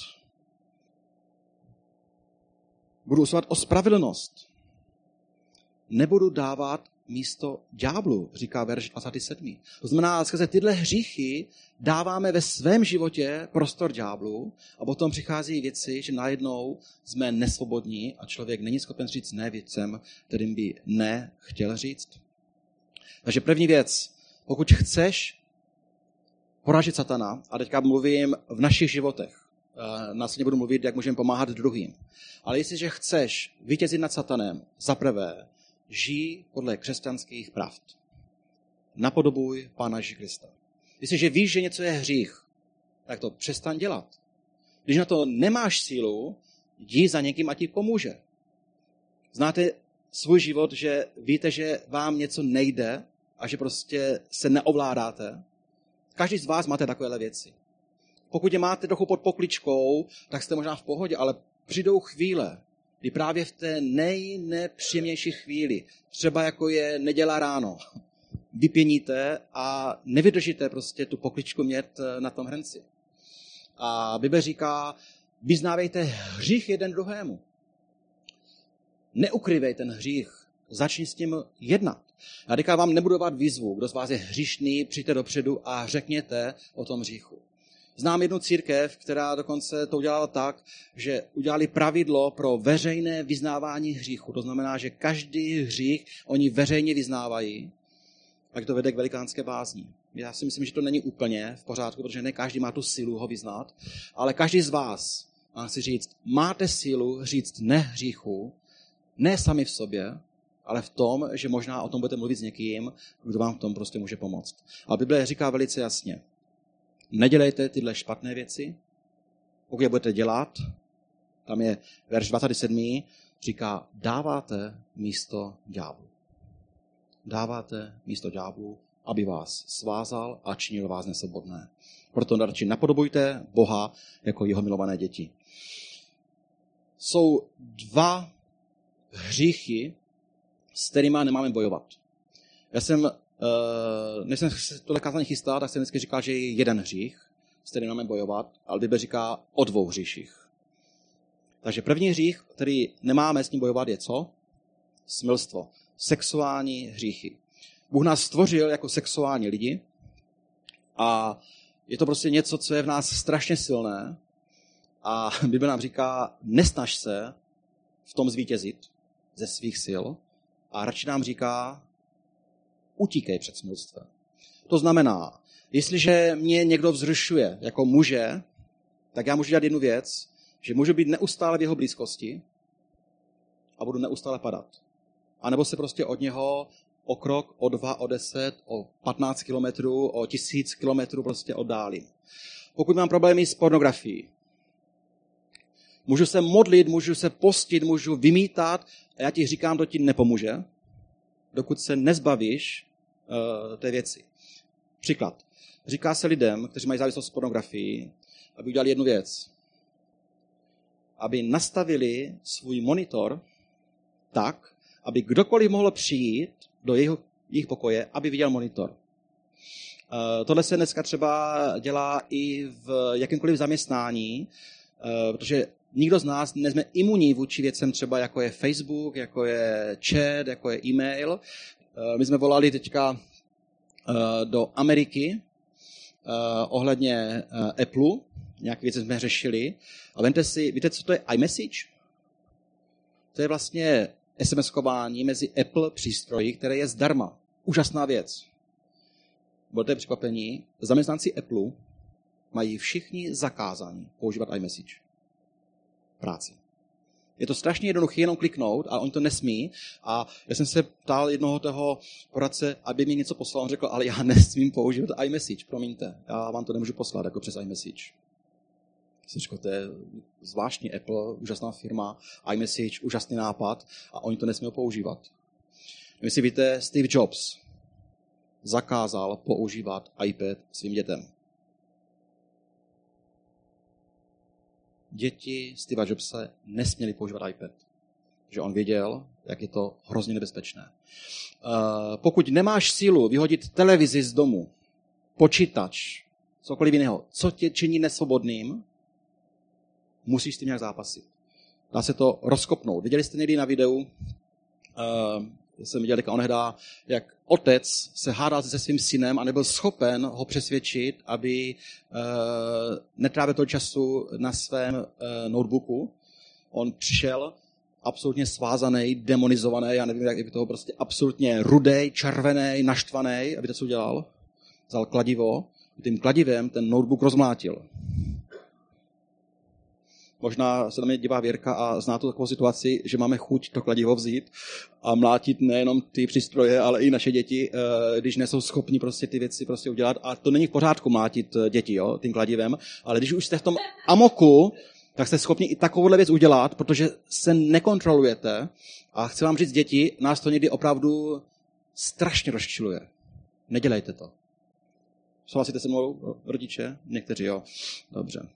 Budu usilovat o spravedlnost. Nebudu dávat místo ďáblu, říká verš dvacátý sedmý To znamená, skrze tyhle hříchy dáváme ve svém životě prostor ďáblu a potom přichází věci, že najednou jsme nesvobodní a člověk není schopen říct ne věcem, kterým by ne chtěl říct. Takže první věc, pokud chceš poražit satana, a teďka mluvím v našich životech, následně budu mluvit, jak můžeme pomáhat druhým, ale jestliže chceš vítězit nad satanem, zaprvé, žij podle křesťanských pravd. Napodobuj Pána Ježíše Krista. Jestliže víš, že něco je hřích, tak to přestaň dělat. Když na to nemáš sílu, jdi za někým a ti pomůže. Znáte svůj život, že víte, že vám něco nejde a že prostě se neovládáte? Každý z vás máte takovéhle věci. Pokud je máte trochu pod pokličkou, tak jste možná v pohodě, ale přijdou chvíle, kdy právě v té nejnepříjemnější chvíli, třeba jako je neděla ráno, vypěníte a nevydržíte prostě tu pokličku mít na tom hrnci. A Bible říká, vyznávejte hřích jeden druhému. Neukryvej ten hřích, začni s tím jednat. Já teďka vám nebudu dát výzvu, kdo z vás je hříšný, přijďte dopředu a řekněte o tom hříchu. Znám jednu církev, která dokonce to udělala tak, že udělali pravidlo pro veřejné vyznávání hříchu. To znamená, že každý hřích oni veřejně vyznávají, tak to vede k velikánské bázni. Já si myslím, že to není úplně v pořádku, protože ne každý má tu sílu ho vyznat, ale každý z vás má si říct, máte sílu říct ne hříchu, ne sami v sobě, ale v tom, že možná o tom budete mluvit s někým, kdo vám v tom prostě může pomoct. A Bible říká velice jasně, nedělejte tyhle špatné věci, pokud je budete dělat, tam je verš dvacátý sedmý říká, dáváte místo ďáblu. Dáváte místo ďáblu, aby vás svázal a činil vás nesvobodné. Proto radši napodobujte Boha jako jeho milované děti. Jsou dva hříchy, s kterými nemáme bojovat. Já jsem Uh, než jsem se tohle kázání chystal, tak jsem vždycky říkal, že je jeden hřích, s kterým máme bojovat, ale Bible říká o dvou hříších. Takže první hřích, který nemáme s ním bojovat, je co? Smilstvo. Sexuální hříchy. Bůh nás stvořil jako sexuální lidi a je to prostě něco, co je v nás strašně silné a Bible nám říká, nesnaž se v tom zvítězit ze svých sil a radši nám říká, utíkej před smilstvem. To znamená, jestliže mě někdo vzrušuje jako muže, tak já můžu dělat jednu věc, že můžu být neustále v jeho blízkosti a budu neustále padat. A nebo se prostě od něho o krok, o dva, o deset, o patnáct kilometrů, o tisíc kilometrů prostě oddálím. Pokud mám problémy s pornografií, můžu se modlit, můžu se postit, můžu vymítat a já ti říkám, to ti nepomůže, dokud se nezbavíš uh, té věci. Příklad. Říká se lidem, kteří mají závislost s pornografií, aby udělali jednu věc. Aby nastavili svůj monitor tak, aby kdokoliv mohl přijít do jeho, jejich pokoje, aby viděl monitor. Uh, tohle se dneska třeba dělá i v jakémkoliv zaměstnání, uh, protože nikdo z nás nejsme imunní vůči věcem třeba jako je Facebook, jako je chat, jako je e-mail. My jsme volali teďka do Ameriky ohledně Apple, nějaké věci jsme řešili. A vemte si, víte, co to je iMessage? To je vlastně SMSkování mezi Apple přístroji, které je zdarma. Úžasná věc. Budete překvapení, zaměstnanci Apple mají všichni zakázání používat iMessage. Práci. Je to strašně jednoduché jenom kliknout, ale oni to nesmí. A já jsem se ptal jednoho toho poradce, aby mi něco poslal. On řekl, ale já nesmím používat iMessage, promiňte. Já vám to nemůžu poslat jako přes iMessage. Jsem řekl, to je zvláštní Apple, úžasná firma, iMessage, úžasný nápad a oni to nesmí používat. Vy si víte, Steve Jobs zakázal používat iPad svým dětem. Děti Steva Jobse nesměly používat iPad. Že on věděl, jak je to hrozně nebezpečné. Uh, pokud nemáš sílu vyhodit televizi z domu, počítač, cokoliv jiného, co tě činí nesvobodným, musíš s tím nějak zápasit. Dá se to rozkopnout. Viděli jste někdy na videu uh, jsem viděl teďka onehdá, jak otec se hádal se svým synem a nebyl schopen ho přesvědčit, aby uh, netrávil toho času na svém uh, notebooku. On přišel absolutně svázaný, demonizovaný, já nevím, jak by toho prostě absolutně rudej, červený, naštvaný, aby to co udělal. Vzal kladivo, tím kladivem ten notebook rozmlátil. Možná se na mě dívá Věrka a zná tu takovou situaci, že máme chuť to kladivo vzít a mlátit nejenom ty přístroje, ale i naše děti, když nejsou schopni prostě ty věci prostě udělat. A to není v pořádku mlátit děti, jo, tím kladivem, ale když už jste v tom amoku, tak jste schopni i takovouhle věc udělat, protože se nekontrolujete. A chci vám říct, děti, nás to někdy opravdu strašně rozčiluje. Nedělejte to. Souhlasíte se mnou, rodiče? Někteří, jo. Dobře.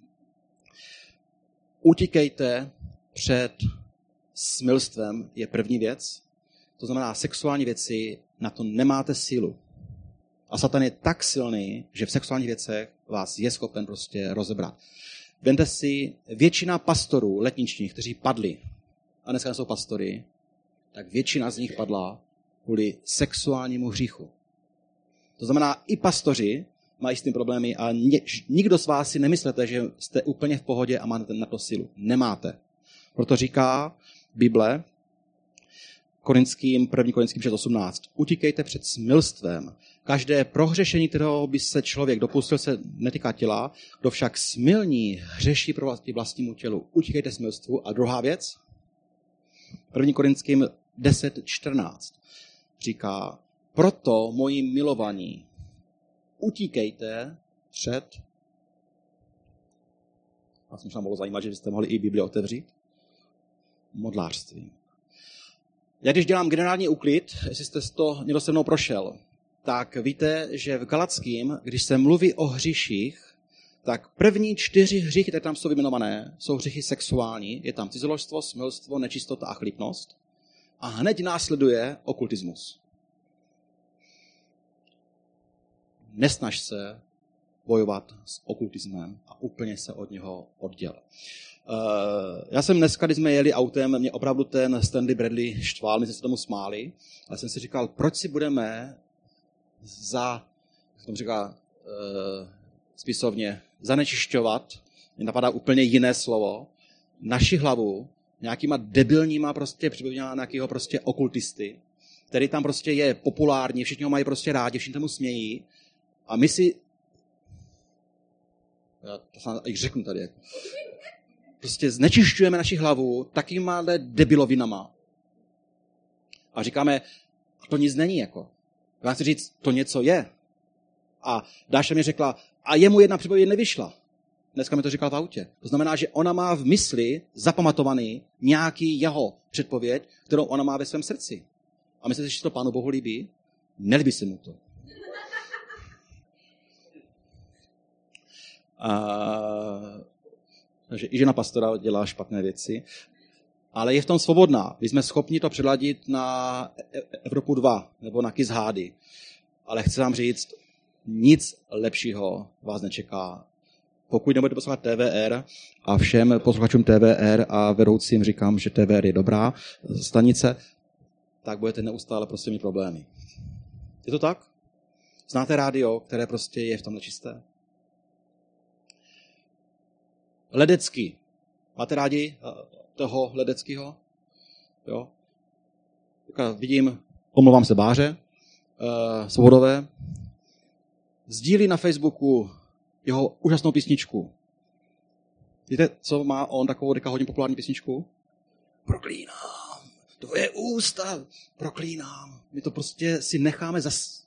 Utíkejte před smilstvem je první věc. To znamená, sexuální věci, na to nemáte sílu. A Satan je tak silný, že v sexuálních věcech vás je schopen prostě rozebrat. Vemte si, většina pastorů letničních, kteří padli, a dneska jsou pastory, tak většina z nich padla kvůli sexuálnímu hříchu. To znamená, i pastoři mají s tím problémy a nikdo z vás si nemyslete, že jste úplně v pohodě a máte na to sílu. Nemáte. Proto říká Bible Korinským, první Korinským šest osmnáct. Utíkejte před smilstvem. Každé prohřešení, kterého by se člověk dopustil, se netýká těla, kdo však smilní hřeší proti vlastnímu tělu. Utíkejte smilstvu. A druhá věc, první Korinským deset čtrnáct říká, proto moji milovaní, utíkejte před, vás možná mohlo zajímat, že byste mohli i Bibli otevřít, modlářstvím. Já když dělám generální úklid, jestli jste to někdo se mnou prošel, tak víte, že v Galackým, když se mluví o hříších, tak první čtyři hříchy, které tam jsou vyjmenované, jsou hříchy sexuální, je tam cizoložstvo, smilstvo, nečistota a chlípnost. A hned následuje okultismus. Nesnaž se bojovat s okultismem a úplně se od něho odděl. Já jsem dneska, když jsme jeli autem, mě opravdu ten Stanley Bradley štval, my jsme se tomu smáli, ale jsem si říkal, proč si budeme za, jak tomu říká spisovně, zanečišťovat, mě napadá úplně jiné slovo, naši hlavu nějakýma debilníma prostě připomíná nějakého prostě okultisty, který tam prostě je populární, všichni ho mají prostě rádi, všichni tomu smějí a my si, já to jsem i řeknu tady, jako, prostě znečišťujeme naši hlavu takýmahle debilovinama a říkáme, to nic není jako. Já chci říct, to něco je. A Dáša mi řekla, a jemu jedna předpověď nevyšla. Dneska mi to říkal v autě. To znamená, že ona má v mysli zapamatovaný nějaký jeho předpověď, kterou ona má ve svém srdci. A myslíte, že to Pánu Bohu líbí? Nelíbí se mu to. A... Takže i žena pastora dělá špatné věci. Ale je v tom svobodná. My jsme schopni to předladit na Evropu dva nebo na Kiss Hády. Ale chci vám říct, nic lepšího vás nečeká. Pokud nebudete poslouchat T V R, a všem posluchačům T V R a vedoucím říkám, že T V R je dobrá stanice, tak budete neustále prostě mít problémy. Je to tak? Znáte rádio, které prostě je v tom nečisté? Ledecký. Máte rádi toho Ledeckýho? Jo? Vidím, omlouvám se Báře, uh, Svobodové, sdílí na Facebooku jeho úžasnou písničku. Víte, co má on takovou deka hodně populární písničku? Proklínám, tvoje ústa, proklínám. My to prostě si necháme zas...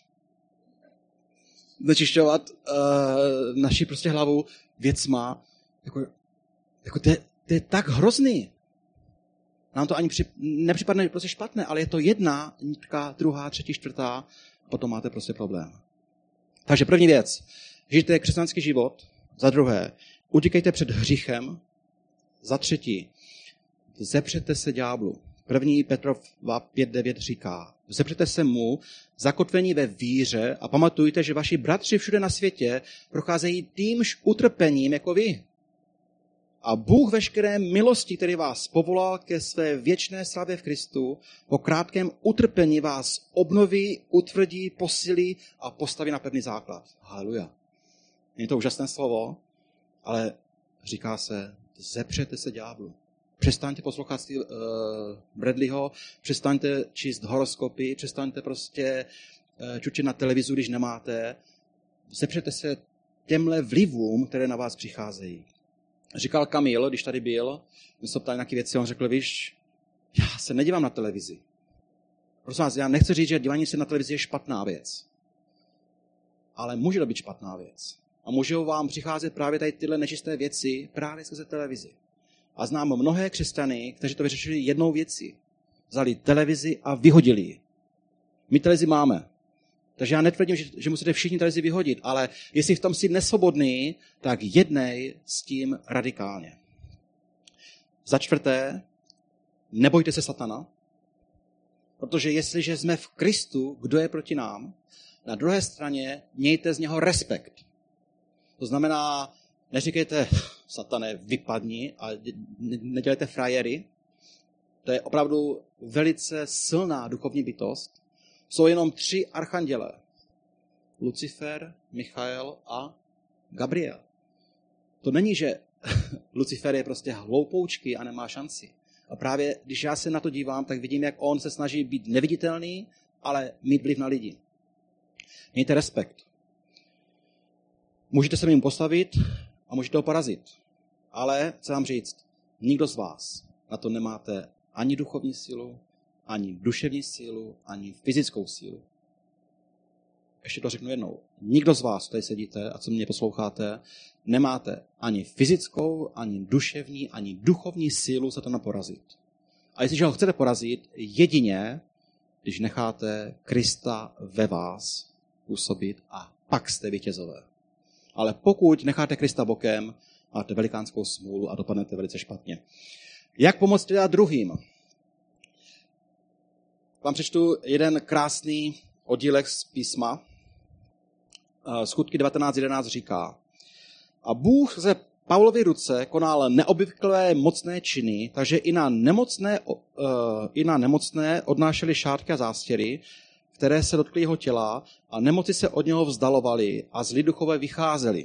znečišťovat uh, naši prostě hlavu věcma. Jako, jako to, je, to je tak hrozný. Nám to ani při, nepřipadne prostě špatné, ale je to jedna nitka, druhá, třetí, čtvrtá, potom máte prostě problém. Takže první věc. Žijte křesťanský život. Za druhé, utíkejte před hříchem. Za třetí, vzepřete se ďáblu. První Petrova pět devět říká, vzepřete se mu, zakotvení ve víře a pamatujte, že vaši bratři všude na světě procházejí týmž utrpením jako vy. A Bůh veškeré milosti, který vás povolal ke své věčné slávě v Kristu, po krátkém utrpení vás obnoví, utvrdí, posílí a postaví na pevný základ. Haleluja. Je to úžasné slovo, ale říká se, zepřete se ďáblu. Přestaňte poslouchat uh, Bradleyho, přestaňte číst horoskopy, přestaňte prostě uh, čučet na televizu, když nemáte. Zepřete se těmhle vlivům, které na vás přicházejí. Říkal Kamil, když tady byl, my se ptali nějaké věci, on řekl, víš, já se nedívám na televizi. Prosím vás, já nechci říct, že dívání se na televizi je špatná věc. Ale může to být špatná věc. A můžou vám přicházet právě tady tyhle nečisté věci právě skrze televizi. A znám mnohé křesťany, kteří to vyřešili jednou věcí. Vzali televizi a vyhodili ji. My televizi máme. Takže já netvrdím, že, že musíte všichni televizi vyhodit, ale jestli v tom jsi nesvobodný, tak jednej s tím radikálně. Za čtvrté, nebojte se satana, protože jestliže jsme v Kristu, kdo je proti nám, na druhé straně mějte z něho respekt. To znamená, neříkejte, satane, vypadni a nedělejte frajery. To je opravdu velice silná duchovní bytost. Jsou jenom tři archanděle. Lucifer, Michael a Gabriel. To není, že Lucifer je prostě hloupoučky a nemá šanci. A právě když já se na to dívám, tak vidím, jak on se snaží být neviditelný, ale mít vliv na lidi. Mějte respekt. Můžete se mu postavit a můžete ho porazit. Ale, co vám říct, nikdo z vás na to nemáte ani duchovní sílu, ani duševní sílu, ani fyzickou sílu. Ještě to řeknu jednou. Nikdo z vás, tady sedíte a co mě posloucháte, nemáte ani fyzickou, ani duševní, ani duchovní sílu se to naporazit. A jestliže ho chcete porazit, jedině, když necháte Krista ve vás působit a pak jste vítězové. Ale pokud necháte Krista bokem, máte velikánskou smůlu a dopadnete velice špatně. Jak pomoct teda druhým? Vám přečtu jeden krásný oddílek z písma. Skutky devatenáct jedenáct říká: A Bůh ze Pavlovy ruce konal neobvyklé mocné činy, takže i na nemocné, uh, i na nemocné odnášeli šátky a zástěry, které se dotkly jeho těla, a nemoci se od něho vzdalovaly a zlí duchové vycházeli.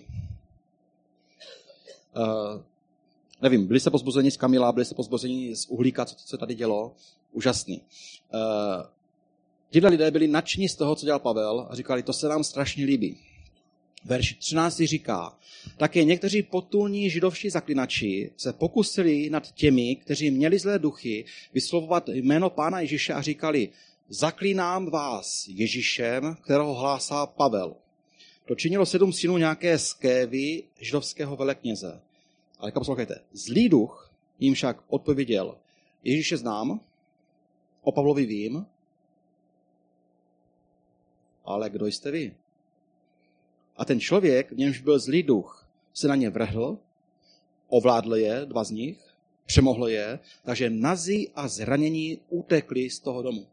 Uh, nevím, byli jste pozbuzeni z Kamila, byli jste pozbuzeni z Uhlíka, co se tady dělo. Úžasný. Uh, Tihle lidé byli nadšení z toho, co dělal Pavel, a říkali, to se nám strašně líbí. Verš třináct říká: Také někteří potulní židovští zaklinači se pokusili nad těmi, kteří měli zlé duchy, vyslovovat jméno Pána Ježíše a říkali: Zaklínám vás Ježíšem, kterého hlásá Pavel. To činilo sedm synů nějaké Skévy, židovského velekněze. Ale poslouchejte, zlý duch jim však odpověděl: Ježíše znám, o Pavlovi vím, ale kdo jste vy? A ten člověk, v němž byl zlý duch, se na ně vrhl, ovládl je, dva z nich, přemohl je, takže nazí a zranění utekli z toho domu.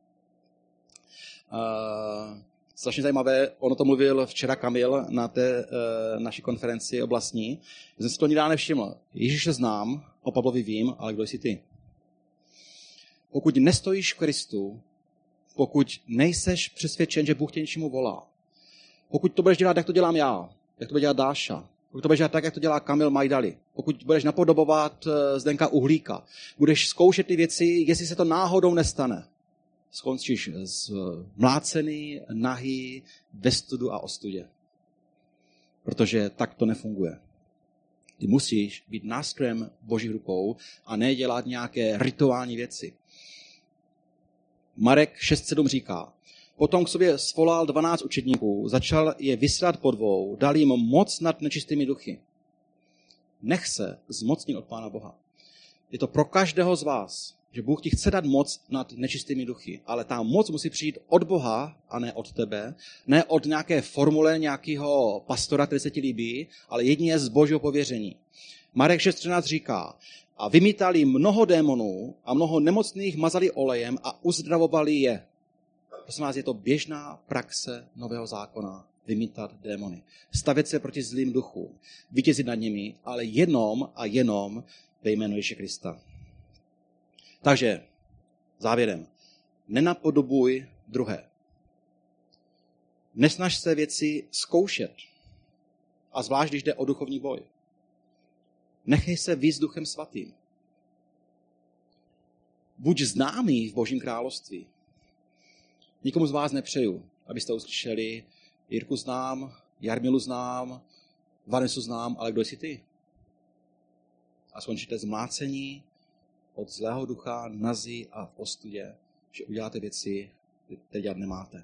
Uh, strašně zajímavé, ono to mluvil včera Kamil na té uh, naší konferenci oblastní. Jsem si to nikdy nevšiml. Ježíše znám, o Pavlovi vím, ale kdo jsi ty? Pokud nestojíš v Kristu, pokud nejseš přesvědčen, že Bůh tě něčemu volá, pokud to budeš dělat, jak to dělám já, jak to bude dělat Dáša, pokud to budeš dělat tak, jak to dělá Kamil Majdali, pokud budeš napodobovat Zdenka Uhlíka, budeš zkoušet ty věci, jestli se to náhodou nestane, skončíš zmlácený, nahý, ve studu a ostudě. Protože tak to nefunguje. Ty musíš být nástrojem Božích rukou a ne dělat nějaké rituální věci. Marek šest sedm říká: Potom k sobě svolal dvanáct učedníků, začal je vysílat po dvou, dal jim moc nad nečistými duchy. Nech se zmocnit od Pána Boha. Je to pro každého z vás, že Bůh ti chce dát moc nad nečistými duchy, ale ta moc musí přijít od Boha a ne od tebe, ne od nějaké formule nějakého pastora, který se ti líbí, ale jedině z Božího pověření. Marek šest třináct říká: A vymítali mnoho démonů a mnoho nemocných mazali olejem a uzdravovali je. Prosím vás, je to běžná praxe Nového zákona. vymítat démony. Stavět se proti zlým duchům. Vítězit nad nimi, ale jenom a jenom ve jménu Ježíše Krista. Takže závěrem. Nenapodobuj druhé. Nesnaž se věci zkoušet. A zvlášť, když jde o duchovní boj. Nechej se víc Duchem Svatým. Buď známý v Božím království. Nikomu z vás nepřeju, abyste uslyšeli, Jirku znám, Jarmilu znám, Vanesu znám, ale kdo jsi ty? A skončíte zmlácení od zlého ducha, nazi a v ostudě, že uděláte věci, které dělat nemáte.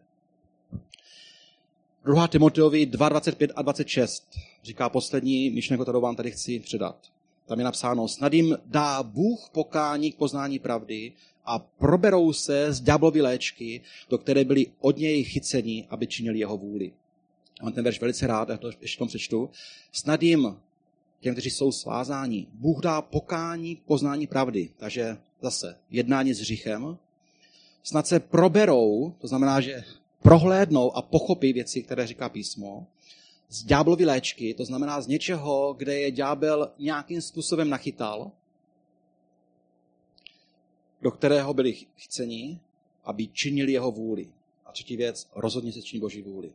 druhá. Timoteovi dva, dvacet pět a dvacet šest říká poslední myšlenku, kterou vám tady chci předat. Tam je napsáno, snad jim dá Bůh pokání k poznání pravdy a proberou se z ďáblovy léčky, do které byli od něj chyceni, aby činili jeho vůli. Já mám ten verš velice rád, já to ještě tom přečtu. Snad jim, těm, kteří jsou svázáni, Bůh dá pokání k poznání pravdy. Takže zase jednání s hříchem. Snad se proberou, to znamená, že prohlédnou a pochopí věci, které říká písmo, z ďáblovy léčky, to znamená z něčeho, kde je ďábel nějakým způsobem nachytal, do kterého byli chyceni, aby činili jeho vůli. A třetí věc, rozhodně se činí Boží vůli. Uh,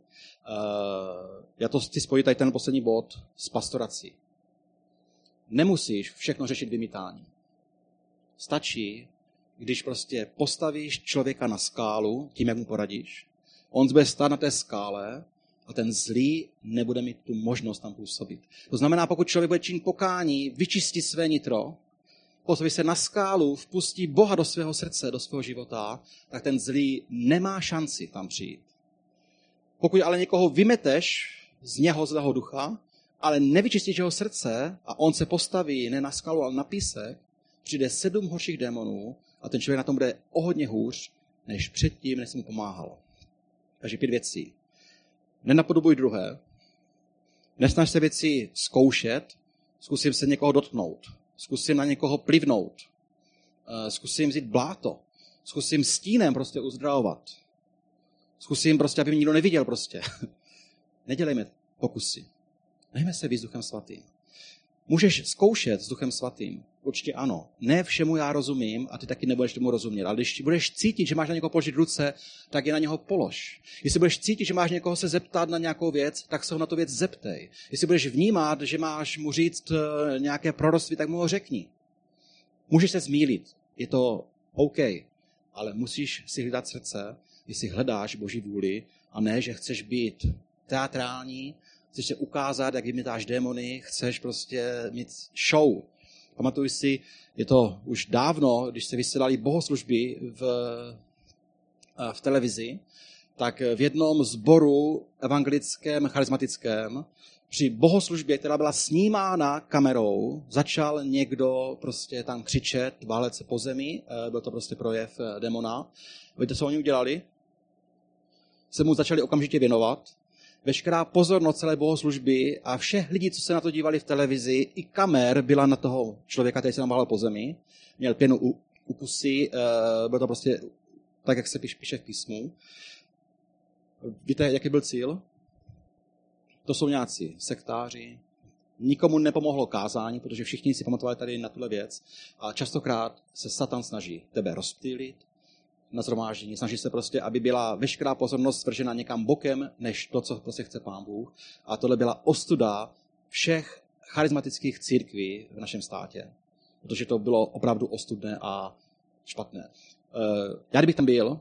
já to chci spojit tady ten poslední bod s pastorací. Nemusíš všechno řešit vymítání. Stačí, když prostě postavíš člověka na skálu, tím, jak mu poradíš, on bude stát na té skále a ten zlý nebude mít tu možnost tam působit. To znamená, pokud člověk bude činit pokání, vyčistí své nitro, postaví se na skálu, vpustí Boha do svého srdce, do svého života, tak ten zlý nemá šanci tam přijít. Pokud ale někoho vymeteš z něho zlého ducha, ale nevyčistíš jeho srdce a on se postaví ne na skalu, ale na písek, přijde sedm horších démonů a ten člověk na tom bude o hodně hůř, než předtím, než jsem mu pomáhal. Takže pět věcí. Nenapodobuj druhé. Nesnaž se věci zkoušet. Zkusím se někoho dotknout. Zkusím na někoho plivnout. Zkusím vzít bláto. Zkusím stínem prostě uzdravovat. Zkusím prostě, aby mě nikdo neviděl prostě. Nedělejme pokusy. Nechme se víc s Duchem Svatým. Můžeš zkoušet s Duchem Svatým. Určitě ano. Ne všemu já rozumím a ty taky nebudeš tomu rozumět. Ale když budeš cítit, že máš na někoho položit ruce, tak je na něho polož. Jestli budeš cítit, že máš někoho se zeptat na nějakou věc, tak se ho na tu věc zeptej. Jestli budeš vnímat, že máš mu říct nějaké proroctví, tak mu ho řekni. Můžeš se zmýlit. Je to OK. Ale musíš si hlídat srdce, jestli hledáš Boží vůli a ne, že chceš být teatrální, chceš se ukázat, jak vymítáš démony, chceš prostě mít show. Pamatuj si, je to už dávno, když se vysílali bohoslužby v, v televizi, tak v jednom sboru evangelickém, charismatickém, při bohoslužbě, která byla snímána kamerou, začal někdo prostě tam křičet, válet se po zemi, byl to prostě projev démona. Víte, co oni udělali? Se mu začali okamžitě věnovat. Veškerá pozornost celé bohoslužby a všech lidí, co se na to dívali v televizi, i kamer byla na toho člověka, který se tam válel po zemi. Měl pěnu u, u pusy, uh, bylo to prostě tak, jak se píš, píše v písmu. Víte, jaký byl cíl? To jsou nějací sektáři. Nikomu nepomohlo kázání, protože všichni si pamatovali tady na tuhle věc. A častokrát se Satan snaží tebe rozptýlit na shromáždění. Snaží se prostě, aby byla veškerá pozornost svržena někam bokem, než to, co prostě chce Pán Bůh. A tohle byla ostuda všech charismatických církví v našem státě. Protože to bylo opravdu ostudné a špatné. Já kdybych tam byl,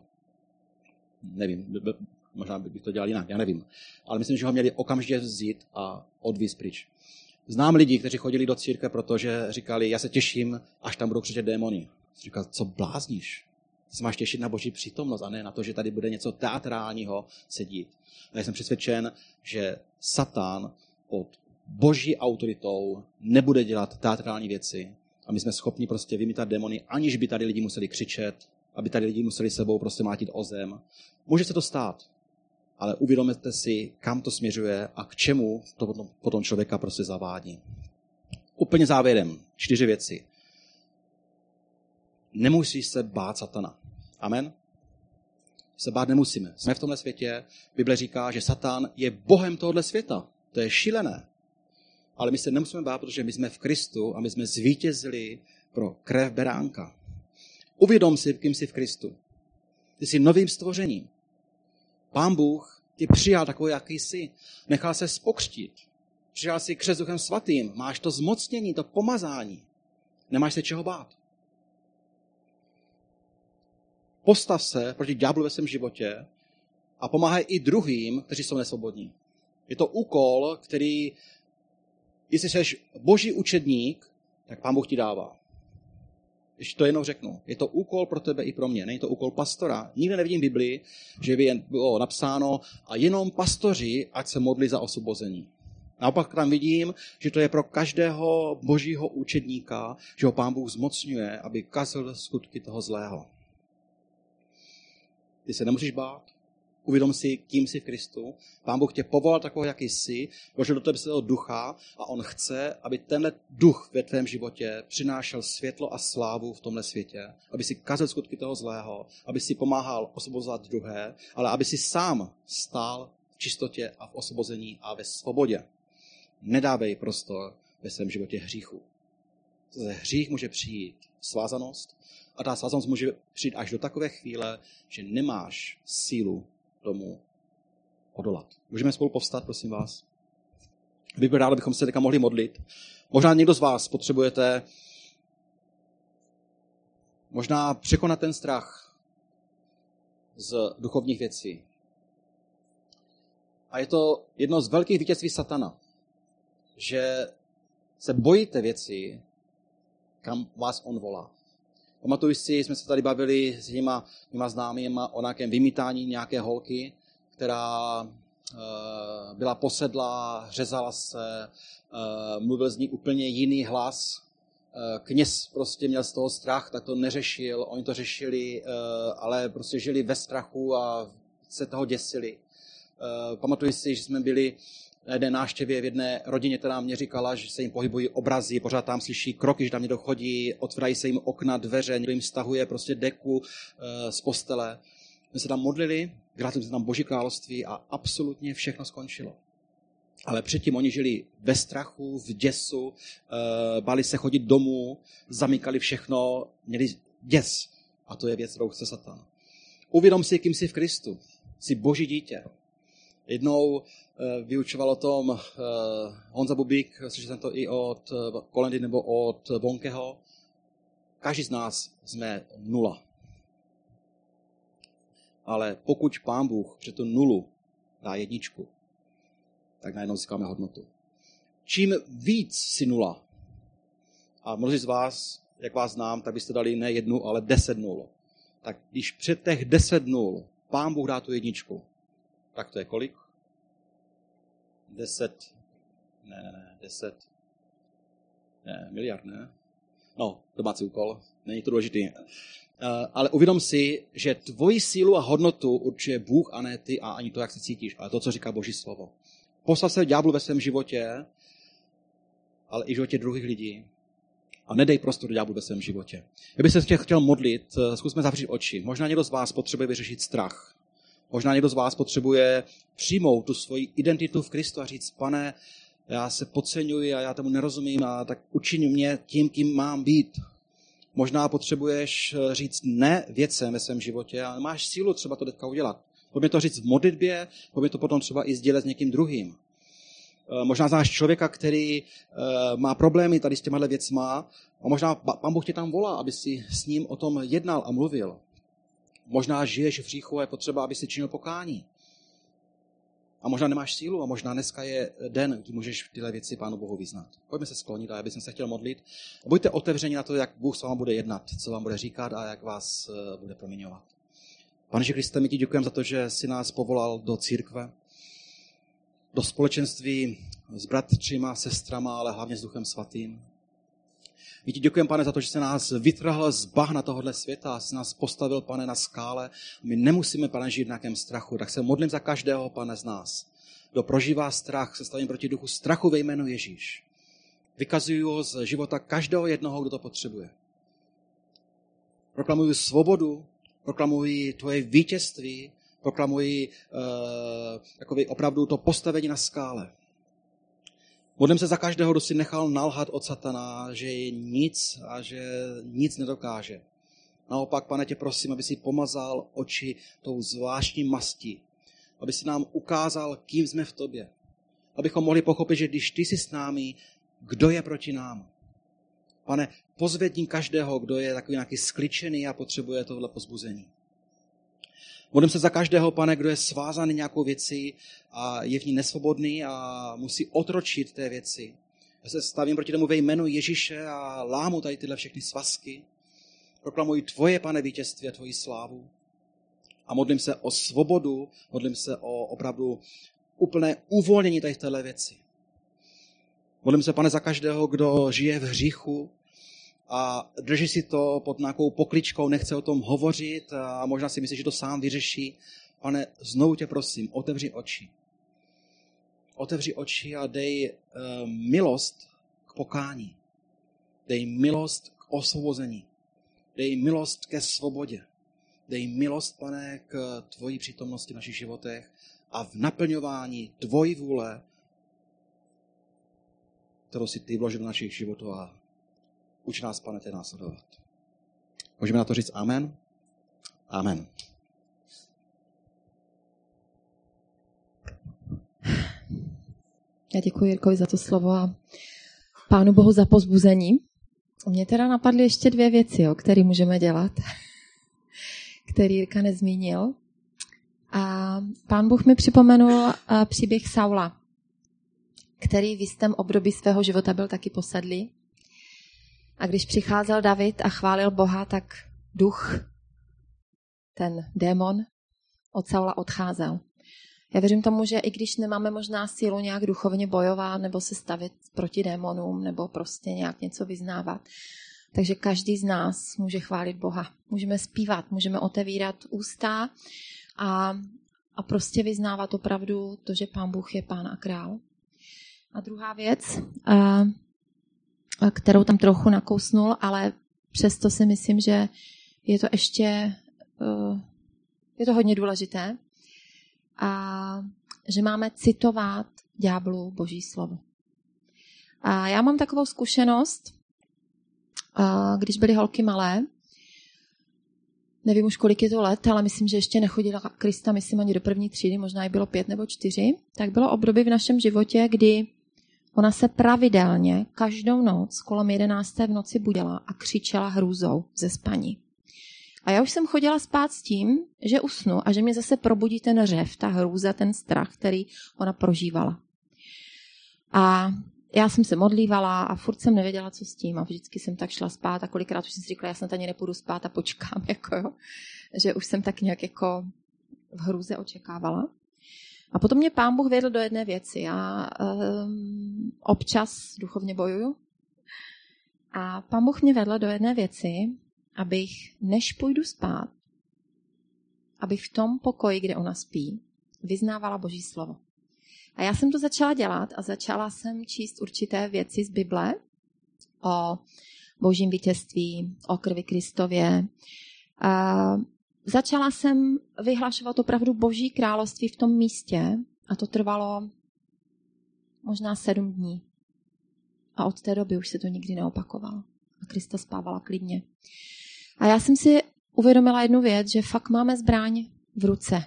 nevím, možná bych to dělal jinak, já nevím. Ale myslím, že ho měli okamžitě vzít a odvízt pryč. Znám lidi, kteří chodili do církve, protože říkali, já se těším, až tam budou křičet démoni. Říkal, co blázníš? Se máš těšit na Boží přítomnost a ne na to, že tady bude něco teatrálního sedít. A já jsem přesvědčen, že Satan pod Boží autoritou nebude dělat teatrální věci a my jsme schopni prostě vymítat démony, aniž by tady lidi museli křičet, aby tady lidi museli sebou prostě mátit o zem. Může se to stát, ale uvědomte si, kam to směřuje a k čemu to potom, potom člověka prostě zavádí. Úplně závěrem, čtyři věci. Nemusíš se bát Satana. Amen. se bát nemusíme. Jsme v tomhle světě, Bible říká, že Satan je bohem tohohle světa. To je šílené. Ale my se nemusíme bát, protože my jsme v Kristu a my jsme zvítězili pro krev beránka. Uvědom si, kým jsi v Kristu. Ty jsi novým stvořením. Pán Bůh tě přijal takový, jaký jsi. Nechal se spokřtít. Přijal si křest Duchem svatým. Máš to zmocnění, to pomazání. Nemáš se čeho bát. Postav se proti ďáblu ve svém životě a pomáhaj i druhým, kteří jsou nesvobodní. Je to úkol, který, jestli jsi boží učedník, tak Pán Bůh ti dává. Když to jenom řeknu, je to úkol pro tebe i pro mě, není to úkol pastora. Nikde nevidím v Biblii, že by jen bylo napsáno a jenom pastoři, ať se modlí za osvobození. Naopak tam vidím, že to je pro každého božího učedníka, že ho Pán Bůh zmocňuje, aby kazil skutky toho zlého. Ty se nemusíš bát, uvědom si, kým jsi v Kristu. Pán Bůh tě povolal takového, jaký jsi, vložil do tebe svého ducha a on chce, aby tenhle duch ve tvém životě přinášel světlo a slávu v tomhle světě, aby si kazil skutky toho zlého, aby si pomáhal osvobozovat druhé, ale aby si sám stál v čistotě a v osvobození a ve svobodě. Nedávej prostor ve svém životě hříchu. Ze hřích může přijít svázanost a ta svázanost může přijít až do takové chvíle, že nemáš sílu tomu odolat. Můžeme spolu povstat, prosím vás? Bych byl rád, abychom se teďka mohli modlit. Možná někdo z vás potřebujete možná překonat ten strach z duchovních věcí. A je to jedno z velkých vítězství satana, že se bojíte věcí, kam vás on volá. Pamatuju si, jsme se tady bavili s těma, těma známýma o nějakém vymítání nějaké holky, která uh, byla posedlá, řezala se, uh, mluvil z ní úplně jiný hlas. Uh, kněz prostě měl z toho strach, tak to neřešil. Oni to řešili, uh, ale prostě žili ve strachu a se toho děsili. Uh, pamatuju si, že jsme byli na jedné návštěvě v jedné rodině, která mě říkala, že se jim pohybují obrazy, pořád tam slyší kroky, že tam někdo chodí, otvírají se jim okna, dveře, někdo jim stahuje prostě deku uh, z postele. My se tam modlili, vrátili se tam Boží království a absolutně všechno skončilo. Ale předtím oni žili ve strachu, v děsu, uh, báli se chodit domů, zamykali všechno, měli děs. A to je věc, kterou chce Satan. Uvědom si, kým jsi v Kristu. Jsi Boží dítě. Jednou uh, vyučoval o tom uh, Honza Bubík, slyšel jsem to i od uh, Kolendy nebo od Vonkeho. Každý z nás jsme nula. Ale pokud Pán Bůh před tu nulu dá jedničku, tak najednou získáme hodnotu. Čím víc si nula, a mnozí z vás, jak vás znám, tak byste dali ne jednu, ale deset nul. Tak když před těch deset nul Pán Bůh dá tu jedničku, tak to je kolik? Deset, ne, ne, ne, deset, ne, miliard, ne? No, domácí úkol, není to důležitý. Uh, ale uvědom si, že tvoji sílu a hodnotu určuje Bůh a ne ty a ani to, jak se cítíš, ale to, co říká Boží slovo. Postav se ďáblu ve svém životě, ale i v životě druhých lidí a nedej prostor do ďáblu ve svém životě. Já bych se chtěl modlit, zkusme zavřít oči. Možná někdo z vás potřebuje vyřešit strach. Možná někdo z vás potřebuje přijmout tu svoji identitu v Kristu a říct, Pane, já se podceňuji a já tomu nerozumím a tak učiň mě tím, kým mám být. Možná potřebuješ říct ne věcem ve svém životě a máš sílu třeba to teďka udělat. Pojďme to říct v modlitbě, pojďme to potom třeba i sdělit s někým druhým. Možná znáš člověka, který má problémy tady s těmahle věcma a možná Pán Bůh tě tam volá, aby si s ním o tom jednal a mluvil. Možná žiješ v hříchu a je potřeba, aby si činil pokání. A možná nemáš sílu a možná dneska je den, kdy můžeš tyhle věci Pánu Bohu vyznat. Pojďme se sklonit a já bych se chtěl modlit. A buďte otevřeni na to, jak Bůh s vámi bude jednat, co vám bude říkat a jak vás bude proměňovat. Pane Kriste, my ti děkujeme za to, že jsi nás povolal do církve, do společenství s bratřima, sestrama, ale hlavně s Duchem Svatým. My ti děkujeme, Pane, za to, že jsi nás vytrhl z bahna tohohle světa a jsi nás postavil, Pane, na skále. My nemusíme, Pane, žít v nějakém strachu, tak se modlím za každého, Pane, z nás. Kdo prožívá strach, se stavím proti duchu strachu ve jménu Ježíš. Vykazuju ho z života každého jednoho, kdo to potřebuje. Proklamuju svobodu proklamuji tvoje vítězství, proklamuji uh, jakoby opravdu to postavení na skále. Modlím se za každého, kdo si nechal nalhat od satana, že je nic a že nic nedokáže. Naopak, Pane, tě prosím, aby si pomazal oči tou zvláštní mastí, aby si nám ukázal, kým jsme v tobě. Abychom mohli pochopit, že když ty jsi s námi, kdo je proti nám. Pane, pozvedni každého, kdo je takový nějaký skličený a potřebuje tohle pozbuzení. Modlím se za každého, Pane, kdo je svázaný nějakou věcí a je v ní nesvobodný a musí otročit té věci. Já se stavím proti tomu ve jménu Ježíše a lámu tady tyhle všechny svazky. Proklamuji tvoje, Pane, vítězství a tvoji slávu. A modlím se o svobodu, modlím se o opravdu úplné uvolnění tady v téhle věci. Modlím se, Pane, za každého, kdo žije v hříchu a drží si to pod nějakou pokličkou, nechce o tom hovořit a možná si myslí, že to sám vyřeší. Pane, znovu tě prosím, otevři oči. Otevři oči a dej uh, milost k pokání. Dej milost k osvobození. Dej milost ke svobodě. Dej milost, Pane, k tvojí přítomnosti v našich životech a v naplňování tvojí vůle, kterou si ty vložil do našich životů a uč nás, Pane, tě následovat. Můžeme na to říct amen? Amen. Já děkuji Jirkovi za to slovo a Pánu Bohu za povzbuzení. Mně teda napadly ještě dvě věci, jo, které můžeme dělat, který Jirka nezmínil. A Pán Bůh mi připomenul příběh Saula, který v jistém období svého života byl taky posedlý. A když přicházel David a chválil Boha, tak duch, ten démon, od Saula odcházel. Já věřím tomu, že i když nemáme možná sílu nějak duchovně bojovat nebo se stavit proti démonům nebo prostě nějak něco vyznávat, takže každý z nás může chválit Boha. Můžeme zpívat, můžeme otevírat ústa a, a prostě vyznávat opravdu to, že Pán Bůh je Pán a král. A druhá věc, a, a kterou tam trochu nakousnul, ale přesto si myslím, že je to ještě uh, je to hodně důležité, a že máme citovat ďáblu Boží slovo. A já mám takovou zkušenost, a když byly holky malé, nevím už kolik je to let, ale myslím, že ještě nechodila Krista, myslím ani do první třídy, možná jí bylo pět nebo čtyři, tak bylo období v našem životě, kdy ona se pravidelně každou noc kolem jedenácté v noci budila a křičela hrůzou ze spaní. A já už jsem chodila spát s tím, že usnu a že mě zase probudí ten řev, ta hrůza, ten strach, který ona prožívala. A já jsem se modlívala a furt jsem nevěděla, co s tím. A vždycky jsem tak šla spát a kolikrát už jsem si říkala, já snad ani nepůjdu spát a počkám, jako jo. Že už jsem tak nějak jako v hrůze očekávala. A potom mě Pán Bůh vedl do jedné věci. Já um, občas duchovně bojuju. A Pán Bůh mě vedl do jedné věci, abych, než půjdu spát, abych v tom pokoji, kde ona spí, vyznávala Boží slovo. A já jsem to začala dělat a začala jsem číst určité věci z Bible o Božím vítězství, o krvi Kristově. A začala jsem vyhlašovat opravdu Boží království v tom místě a to trvalo možná sedm dní. A od té doby už se to nikdy neopakovalo. A Krista spávala klidně. A já jsem si uvědomila jednu věc, že fakt máme zbraň v ruce.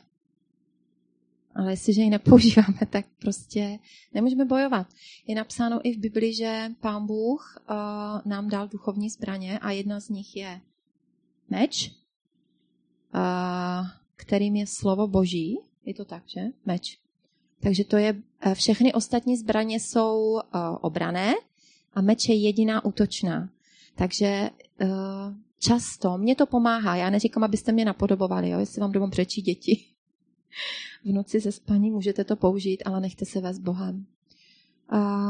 Ale jestliže ji nepoužíváme, tak prostě nemůžeme bojovat. Je napsáno i v Bibli, že Pán Bůh uh, nám dal duchovní zbraně a jedna z nich je meč, uh, kterým je slovo Boží. Je to tak, že? Meč. Takže to je, uh, všechny ostatní zbraně jsou uh, obranné a meč je jediná útočná. Takže uh, často mě to pomáhá. Já neříkám, abyste mě napodobovali, jo? Jestli vám doma brečí děti v noci ze spaní, můžete to použít, ale nechte se vést Bohem. A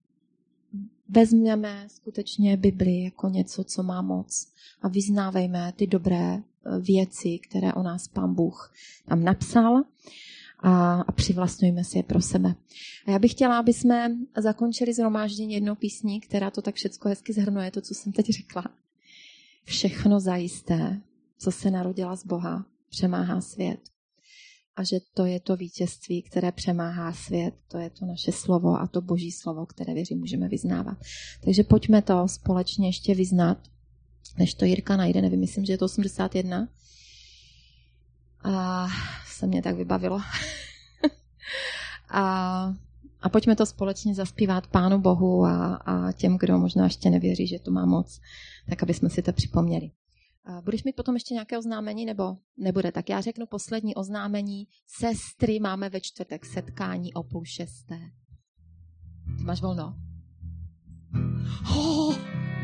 vezměme skutečně Bibli jako něco, co má moc a vyznávejme ty dobré věci, které o nás Pán Bůh tam napsal a, a přivlastňujme si je pro sebe. A já bych chtěla, aby jsme zakončili shromáždění jednou písní, která to tak všecko hezky zhrnuje, to, co jsem teď řekla. Všechno zajisté co se narodila z Boha, přemáhá svět. A že to je to vítězství, které přemáhá svět. To je to naše slovo a to Boží slovo, které věřím můžeme vyznávat. Takže pojďme to společně ještě vyznat, než to Jirka najde. Nevím, myslím, že je to osmdesát jedna. A se mě tak vybavilo. a, a pojďme to společně zaspívat Pánu Bohu a, a těm, kdo možná ještě nevěří, že to má moc, tak aby jsme si to připomněli. Budeš mít potom ještě nějaké oznámení, nebo nebude? Tak já řeknu poslední oznámení. Sestry, máme ve čtvrtek setkání o půl šesté. Ty máš volno? Oh!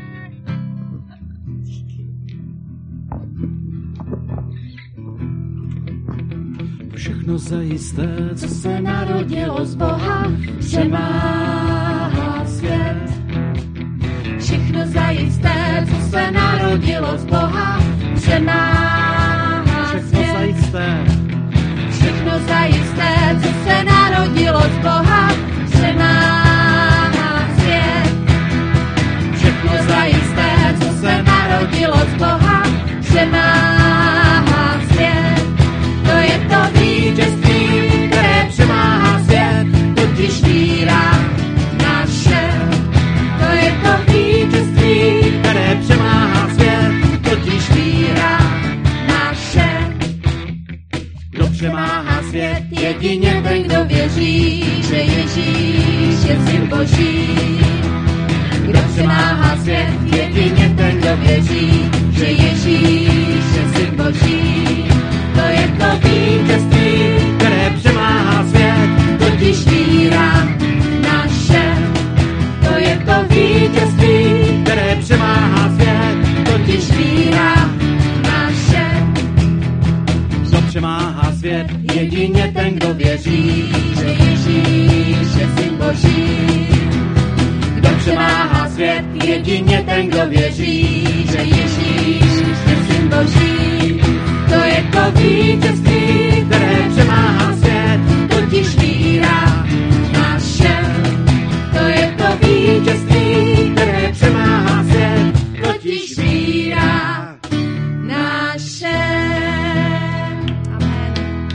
Všechno zajisté, co se narodilo z Boha, přemáhá svět. Všechno zajisté, co se narodilo z Boha, přemáhá svět. Všechno zajisté. Všechno zajisté, co se narodilo z Boha, přemáhá svět. Všechno zajisté, co se narodilo z Boha, přemáhá svět. To je to vítězství, které přemáhá svět, totiž víra naše. To je to vítězství, které přemáhá svět, totiž víra naše. Kdo přemáhá svět, jedině ten, kdo věří, že Ježíš je syn Boží. Kdo přemáhá svět, jedině ten, kdo věří, že Ježíš je syn Boží. To je to vítězství, které přemáhá svět, totiž víra naše. To je to vítězství, které přemáhá svět, totiž víra naše. Kdo přemáhá svět, jedině ten, kdo věří, že Ježíš je syn Boží. Kdo přemáhá svět, jedině ten, kdo věří, že Ježíš je syn Boží. To je to vítězství, které přemáhá svět, totiž víra naše. To je to vítězství, které přemáhá svět, totiž víra naše. Amen.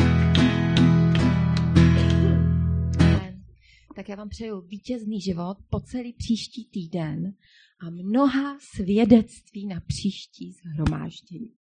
Amen. Tak já vám přeju vítězný život po celý příští týden a mnoha svědectví na příští shromáždění.